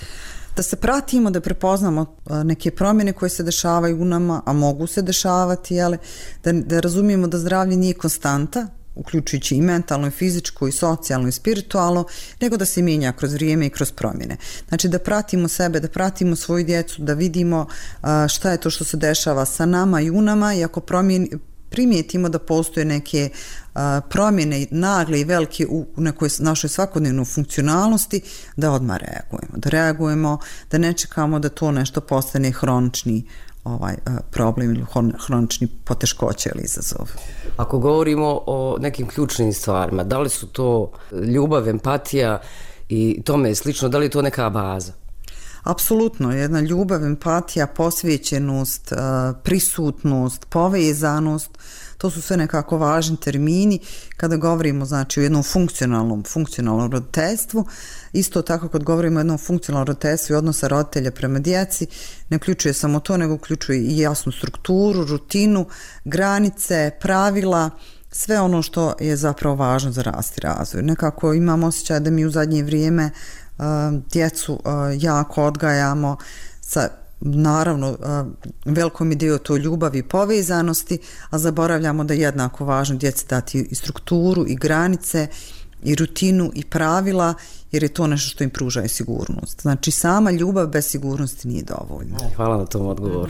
Da se pratimo, da prepoznamo neke promjene koje se dešavaju u nama, a mogu se dešavati, jel, da, da razumijemo da zdravlje nije konstanta, uključujući i mentalno, i fizičko, i socijalno, i spiritualno, nego da se mijenja kroz vrijeme i kroz promjene. Znači da pratimo sebe, da pratimo svoju djecu, da vidimo šta je to što se dešava sa nama i u nama i ako promjeni, primijetimo da postoje neke promjene nagle i velike u nekoj našoj svakodnevnoj funkcionalnosti, da odmah reagujemo. Da reagujemo, da ne čekamo da to nešto postane hronični ovaj problem ili hronični poteškoće ili izazov. Ako govorimo o nekim ključnim stvarima, da li su to ljubav, empatija i tome slično, da li je to neka baza? Apsolutno, jedna ljubav, empatija, posvećenost, prisutnost, povezanost, to su sve nekako važni termini kada govorimo, znači, o jednom funkcionalnom, funkcionalnom roditeljstvu. Isto tako kad govorimo o jednom funkcionalnom roditeljstvu i odnosa roditelja prema djeci, ne uključuje samo to, nego uključuje i jasnu strukturu, rutinu, granice, pravila, sve ono što je zapravo važno za rast i razvoj. Nekako imam osjećaj da mi u zadnje vrijeme uh, djecu uh, jako odgajamo sa naravno velikom idejom to ljubavi i povezanosti, a zaboravljamo da je jednako važno djeci dati i strukturu i granice i rutinu i pravila jer je to nešto što im pruža sigurnost. Znači sama ljubav bez sigurnosti nije dovoljna. Hvala na tom odgovoru.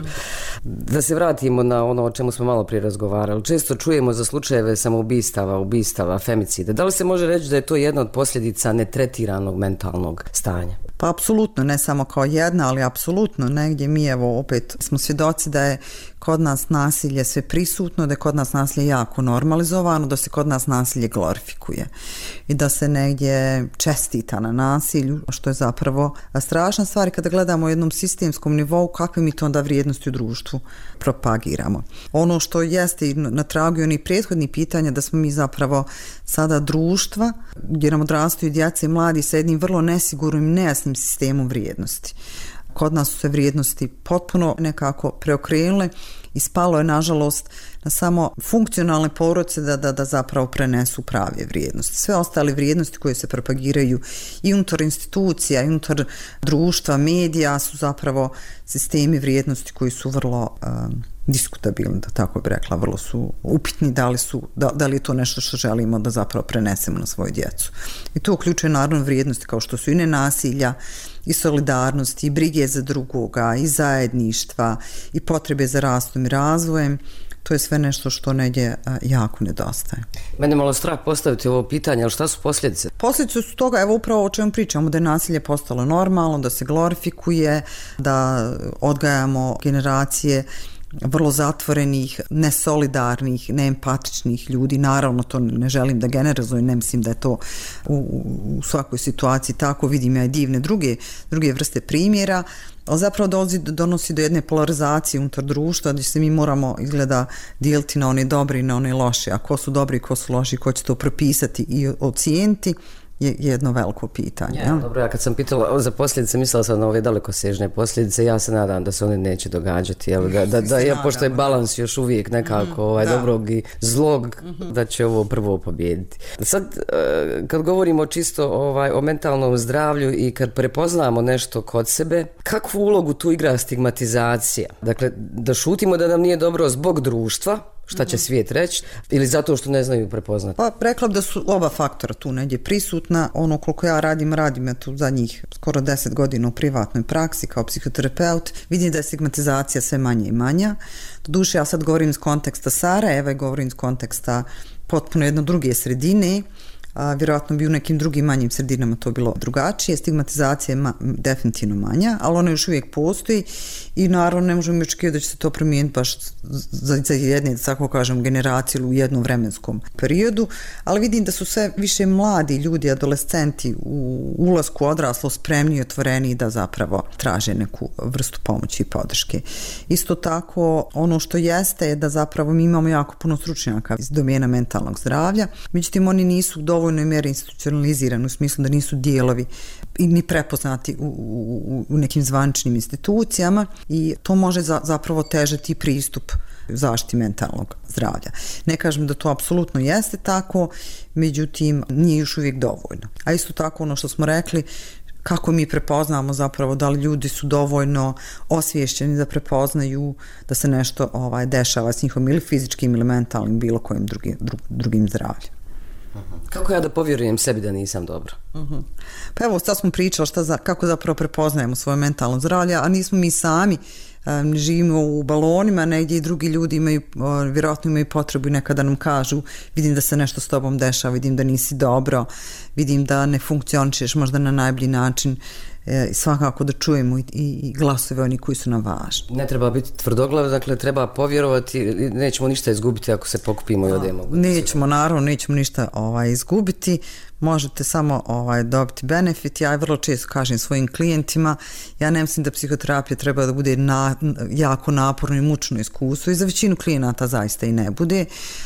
Da se vratimo na ono o čemu smo malo prije razgovarali. Često čujemo za slučajeve samoubistava, ubistava, femicida. Da li se može reći da je to jedna od posljedica netretiranog mentalnog stanja? Pa apsolutno, ne samo kao jedna, ali apsolutno negdje mi evo opet smo svjedoci da je kod nas nasilje sve prisutno, da je kod nas nasilje jako normalizovano, da se kod nas nasilje glorifikuje i da se negdje čestita na nasilju, što je zapravo strašna stvar. Kada gledamo u jednom sistemskom nivou, kakve mi to onda vrijednosti u društvu propagiramo. Ono što jeste na tragu onih prethodnih pitanja, da smo mi zapravo sada društva gdje nam odrastaju djeca i mladi sa jednim vrlo nesigurnim, nejasnim sistemom vrijednosti. Kod nas su se vrijednosti potpuno nekako preokrenule i spalo je nažalost na samo funkcionalne porodice da, da, da zapravo prenesu prave vrijednosti. Sve ostale vrijednosti koje se propagiraju i unutar institucija, i unutar društva, medija su zapravo sistemi vrijednosti koji su vrlo um, diskutabilni, da tako bi rekla, vrlo su upitni da li, su, da, da li je to nešto što želimo da zapravo prenesemo na svoju djecu. I to uključuje naravno vrijednosti kao što su i nenasilja, i solidarnosti, i brige za drugoga, i zajedništva, i potrebe za rastom i razvojem. To je sve nešto što negdje jako nedostaje. Mene malo strah postaviti ovo pitanje, ali šta su posljedice? Posljedice su toga, evo upravo o čemu pričamo, da je nasilje postalo normalno, da se glorifikuje, da odgajamo generacije vrlo zatvorenih, nesolidarnih, neempatičnih ljudi. Naravno, to ne želim da generalizujem, ne mislim da je to u, u svakoj situaciji tako, vidim ja i divne druge, druge vrste primjera, ali zapravo donosi, donosi do jedne polarizacije unutar društva gdje se mi moramo izgleda dijeliti na one dobre i na one loše, a ko su dobri i ko su loši, ko će to propisati i ocijeniti je jedno veliko pitanje. Ja, dobro, ja kad sam pitala za posljedice, mislila sam na ove dalekosežne posljedice, ja se nadam da se one neće događati, jel, da, da, da ja, pošto je balans još uvijek nekako ovaj, dobrog i zlog, da će ovo prvo pobijediti. Sad, kad govorimo čisto ovaj, o mentalnom zdravlju i kad prepoznamo nešto kod sebe, kakvu ulogu tu igra stigmatizacija? Dakle, da šutimo da nam nije dobro zbog društva, šta će svijet reći, ili zato što ne znaju prepoznati? Pa rekla bi da su oba faktora tu negdje prisutna. Ono koliko ja radim, radim ja tu zadnjih skoro deset godina u privatnoj praksi kao psihoterapeut, vidim da je stigmatizacija sve manje i manja. Doduše, ja sad govorim iz konteksta Sarajeva i govorim iz konteksta potpuno jedno druge sredine. A, vjerojatno bi u nekim drugim manjim sredinama to bilo drugačije. Stigmatizacija je ma, definitivno manja, ali ona još uvijek postoji i naravno ne možemo očekivati da će se to promijeniti baš za, za jedne, da tako kažem, generacije ili u jednom vremenskom periodu, ali vidim da su sve više mladi ljudi, adolescenti u ulasku odraslo spremni i otvoreni da zapravo traže neku vrstu pomoći i podrške. Isto tako, ono što jeste je da zapravo mi imamo jako puno stručnjaka iz domena mentalnog zdravlja, međutim oni nisu dovoljno dovoljnoj mjeri institucionalizirani u smislu da nisu dijelovi i ni prepoznati u, u, u nekim zvaničnim institucijama i to može za, zapravo težati pristup zaštiti mentalnog zdravlja. Ne kažem da to apsolutno jeste tako, međutim nije još uvijek dovoljno. A isto tako ono što smo rekli, kako mi prepoznamo zapravo da li ljudi su dovoljno osviješćeni da prepoznaju da se nešto ovaj, dešava s njihovim ili fizičkim ili mentalnim bilo kojim drugim, dru, drugim zdravljem. Kako ja da povjerujem sebi da nisam dobro? Uh-huh. Pa evo, sad smo pričali šta za, kako zapravo prepoznajemo svoje mentalno zdravlje, a nismo mi sami, um, živimo u balonima, negdje i drugi ljudi imaju, uh, vjerojatno imaju potrebu i nekada nam kažu, vidim da se nešto s tobom dešava, vidim da nisi dobro, vidim da ne funkcionišeš možda na najbolji način, i svakako da čujemo i, i glasove oni koji su nam važni. Ne treba biti tvrdoglav, dakle treba povjerovati, nećemo ništa izgubiti ako se pokupimo i odemo. Nećemo, naravno, nećemo ništa ovaj, izgubiti, možete samo ovaj, dobiti benefit. Ja vrlo često kažem svojim klijentima, ja ne mislim da psihoterapija treba da bude na, jako naporno i mučno iskustvo i za većinu klijenata zaista i ne bude.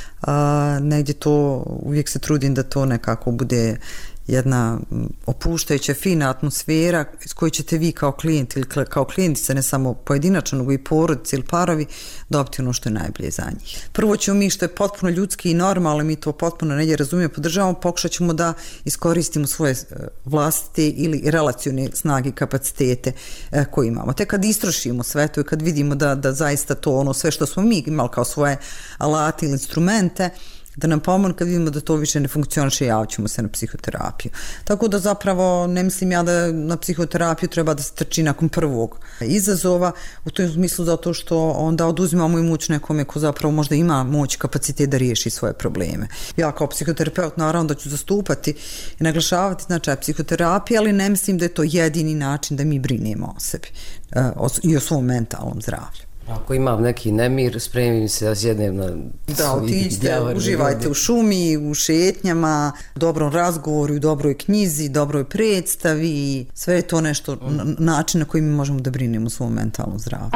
A, negdje to, uvijek se trudim da to nekako bude jedna opuštajuća, fina atmosfera iz koje ćete vi kao klijent ili kao klijentica, ne samo pojedinačno, nego i porodice ili parovi, dobiti ono što je najbolje za njih. Prvo ćemo mi, što je potpuno ljudski i normalno, mi to potpuno negdje razumijemo, podržavamo, pokušat ćemo da iskoristimo svoje vlastite ili relacione snage i kapacitete koje imamo. Te kad istrošimo sve to i kad vidimo da, da zaista to ono sve što smo mi imali kao svoje alate ili instrumente, da nam pomogne kad vidimo da to više ne funkcioniše, javćemo se na psihoterapiju. Tako da zapravo ne mislim ja da na psihoterapiju treba da se trči nakon prvog izazova, u tom smislu zato što onda oduzimamo i moć nekome ko zapravo možda ima moć, kapacitet da riješi svoje probleme. Ja kao psihoterapeut naravno da ću zastupati i naglašavati značaj psihoterapije, ali ne mislim da je to jedini način da mi brinemo o sebi i o svom mentalnom zdravlju. Ako imam neki nemir, spremim se da sjednem na... Da, otiđite, uživajte u šumi, u šetnjama, u dobrom razgovoru, u dobroj knjizi, dobroj predstavi. Sve je to nešto, način na koji mi možemo da brinemo o svom mentalnom zdravlju.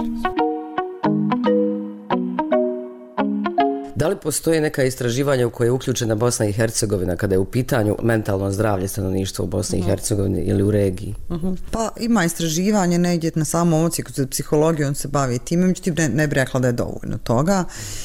Da li postoje neka istraživanja u koje je uključena Bosna i Hercegovina kada je u pitanju mentalno zdravlje stanovništva u Bosni i Hercegovini ili u regiji? Uh-huh. Pa ima istraživanje negdje na samom odsjeku za psihologiju, on se bavi time, međutim ne, ne bi rekla da je dovoljno toga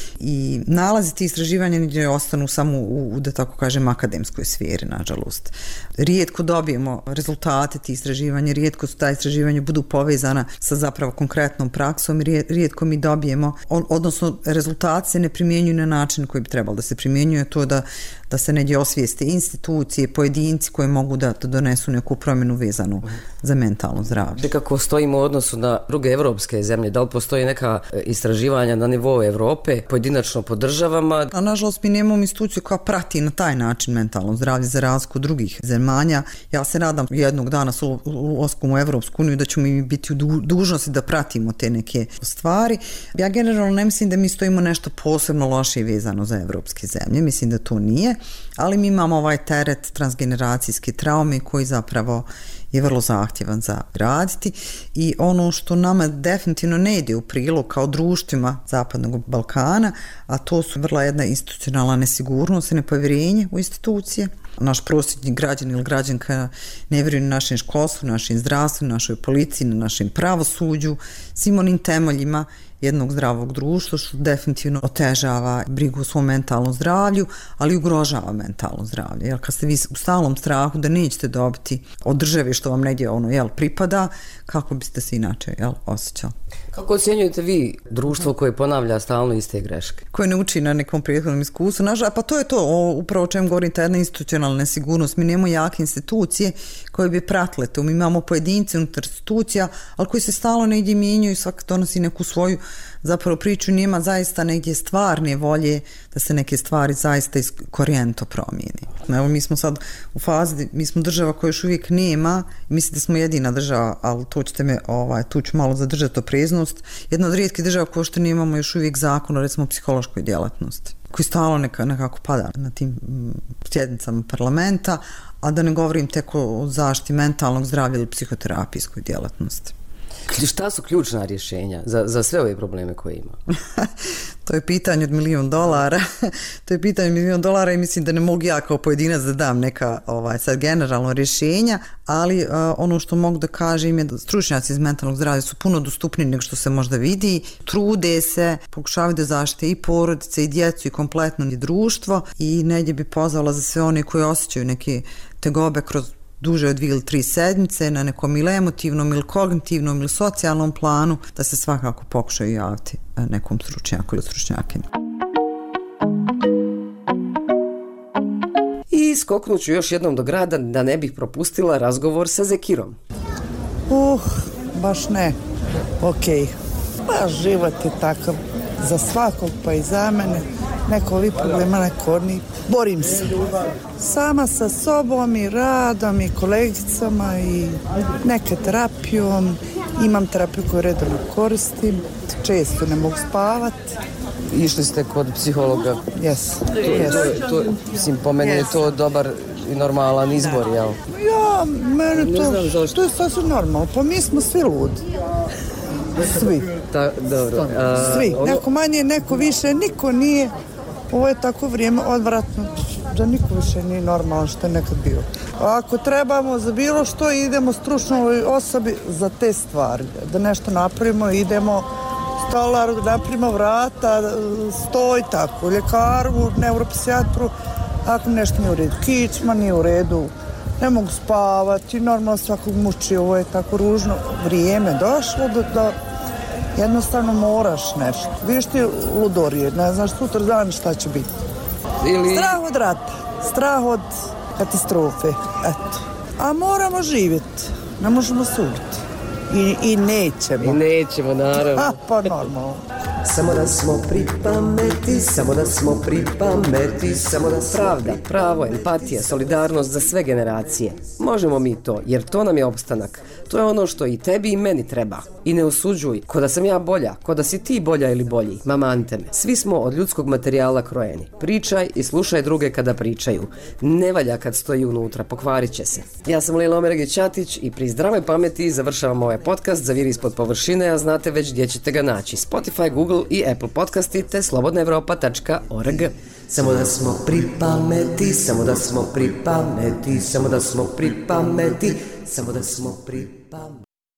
i nalazi ti istraživanja negdje ostanu samo u, u, da tako kažem, akademskoj sferi, nažalost. Rijetko dobijemo rezultate ti istraživanja, rijetko su ta istraživanja budu povezana sa zapravo konkretnom praksom, rijetko mi dobijemo, odnosno rezultate se ne primjenjuju na način koji bi trebalo da se primjenjuje, to da, da se negdje osvijeste institucije, pojedinci koji mogu da, da donesu neku promjenu vezanu za mentalno zdravlje. Kako stojimo u odnosu na druge evropske zemlje? Da li postoji neka istraživanja na nivou Evrope, pojedinačno po državama? A nažalost mi nemamo instituciju koja prati na taj način mentalno zdravlje za razliku drugih zemalja. Ja se nadam jednog dana s ulaskom u Evropsku uniju da ćemo mi biti u dužnosti da pratimo te neke stvari. Ja generalno ne mislim da mi stojimo nešto posebno loše vezano za evropske zemlje. Mislim da to nije, ali mi imamo ovaj teret transgeneracijske traume koji zapravo je vrlo zahtjevan za raditi i ono što nama definitivno ne ide u prilog kao društvima Zapadnog Balkana, a to su vrlo jedna institucionalna nesigurnost i nepovjerenje u institucije. Naš prosječni građan ili građanka ne vjeruje na našem školstvu, našem zdravstvu, našoj policiji, na našem pravosuđu, svim onim temeljima jednog zdravog društva, što definitivno otežava brigu o svom mentalnom zdravlju, ali ugrožava mentalno zdravlje. Jer kad ste vi u stalnom strahu da nećete dobiti od države što vam negdje ono, jel, pripada, kako biste se inače, jel, osjećali? Kako ocjenjujete vi društvo koje ponavlja stalno iste greške? Koje ne uči na nekom prethodnom iskustvu. Nažal, pa to je to, o, upravo o čem govorim, ta jedna institucionalna nesigurnost. Mi nemamo jake institucije koje bi pratile to. Mi imamo pojedince unutar institucija, ali koji se stalno negdje mijenjaju i svak donosi neku svoju zapravo priču, nema zaista negdje stvarne volje da se neke stvari zaista korijento promijeni. Evo, mi smo sad u fazi, mi smo država koja još uvijek nema, mislim da smo jedina država, ali to ćete me, ovaj, tu ću malo zadržati opreznost, jedna od rijetkih država koja što nemamo još uvijek zakon o, recimo, psihološkoj djelatnosti, koji stalno neka, nekako pada na tim sjednicama parlamenta, a da ne govorim tek o zaštiti mentalnog zdravlja ili psihoterapijskoj djelatnosti. Šta su ključna rješenja za, za sve ove probleme koje ima? To je pitanje od milion dolara. To je pitanje od milion dolara i mislim da ne mogu ja kao pojedinac da dam neka ovaj, sad generalno rješenja, ali uh, ono što mogu da kažem je da stručnjaci iz mentalnog zdravlja su puno dostupniji nego što se možda vidi. Trude se, pokušavaju da zaštite i porodice i djecu i kompletno i društvo i negdje bi pozvala za sve one koji osjećaju neke tegobe kroz duže od dvije ili tri sedmice na nekom ili emotivnom ili kognitivnom ili socijalnom planu, da se svakako pokušaju javiti nekom stručnjaku ili stručnjakinju. I skoknut ću još jednom do grada da ne bih propustila razgovor sa Zekirom. Uh, baš ne. Okej. Pa život je takav za svakog, pa i za mene. Neko ovi problema, neko oni. Borim se. Sama sa sobom i radom i kolegicama i neke terapijom. Imam terapiju koju redovno koristim. Često ne mogu spavati. Išli ste kod psihologa? Jes. Yes. To, to, mislim, po meni yes. je to dobar i normalan izbor, jel? Ja, meni to, to je sasvim normalno. Pa mi smo svi ludi. Svi. Ta, dobro. A, svi. Ono... Neko manje, neko više, niko nije. Ovo je tako vrijeme odvratno da niko više nije normalno što je nekad bio. Ako trebamo za bilo što, idemo stručnoj osobi za te stvari. Da nešto napravimo, idemo stolaru, da napravimo vrata, sto i tako. Ljekaru, neuropsijatru, ako nešto nije u redu. Kičma nije u redu, ne mogu spavati, normalno svakog muči, ovo je tako ružno vrijeme došlo da, da jednostavno moraš nešto. Vidiš ti ludorije, ne znaš sutra dan šta će biti. ili... Strah od rata, strah od katastrofe, eto. A moramo živjeti, ne možemo suditi. I, I nećemo. I nećemo, naravno. A, pa normalno. Samo da smo pri pameti, samo da smo pri pameti, samo da smo... Pravda, pravo, empatija, solidarnost za sve generacije. Možemo mi to, jer to nam je opstanak. To je ono što i tebi i meni treba. I ne osuđuj, ko da sam ja bolja, ko da si ti bolja ili bolji. Mamante me. Svi smo od ljudskog materijala krojeni. Pričaj i slušaj druge kada pričaju. Ne valja kad stoji unutra, pokvarit će se. Ja sam Lila Omergić-Ćatić i pri zdravoj pameti završavam ovaj podcast Zaviri ispod površine, a znate već gdje ćete ga naći. Spotify, Google i Apple podcasti te slobodna evropa tačka org. Samo da smo pri pameti, samo da smo pri pameti, samo da smo pri pameti, samo da smo pri pameti.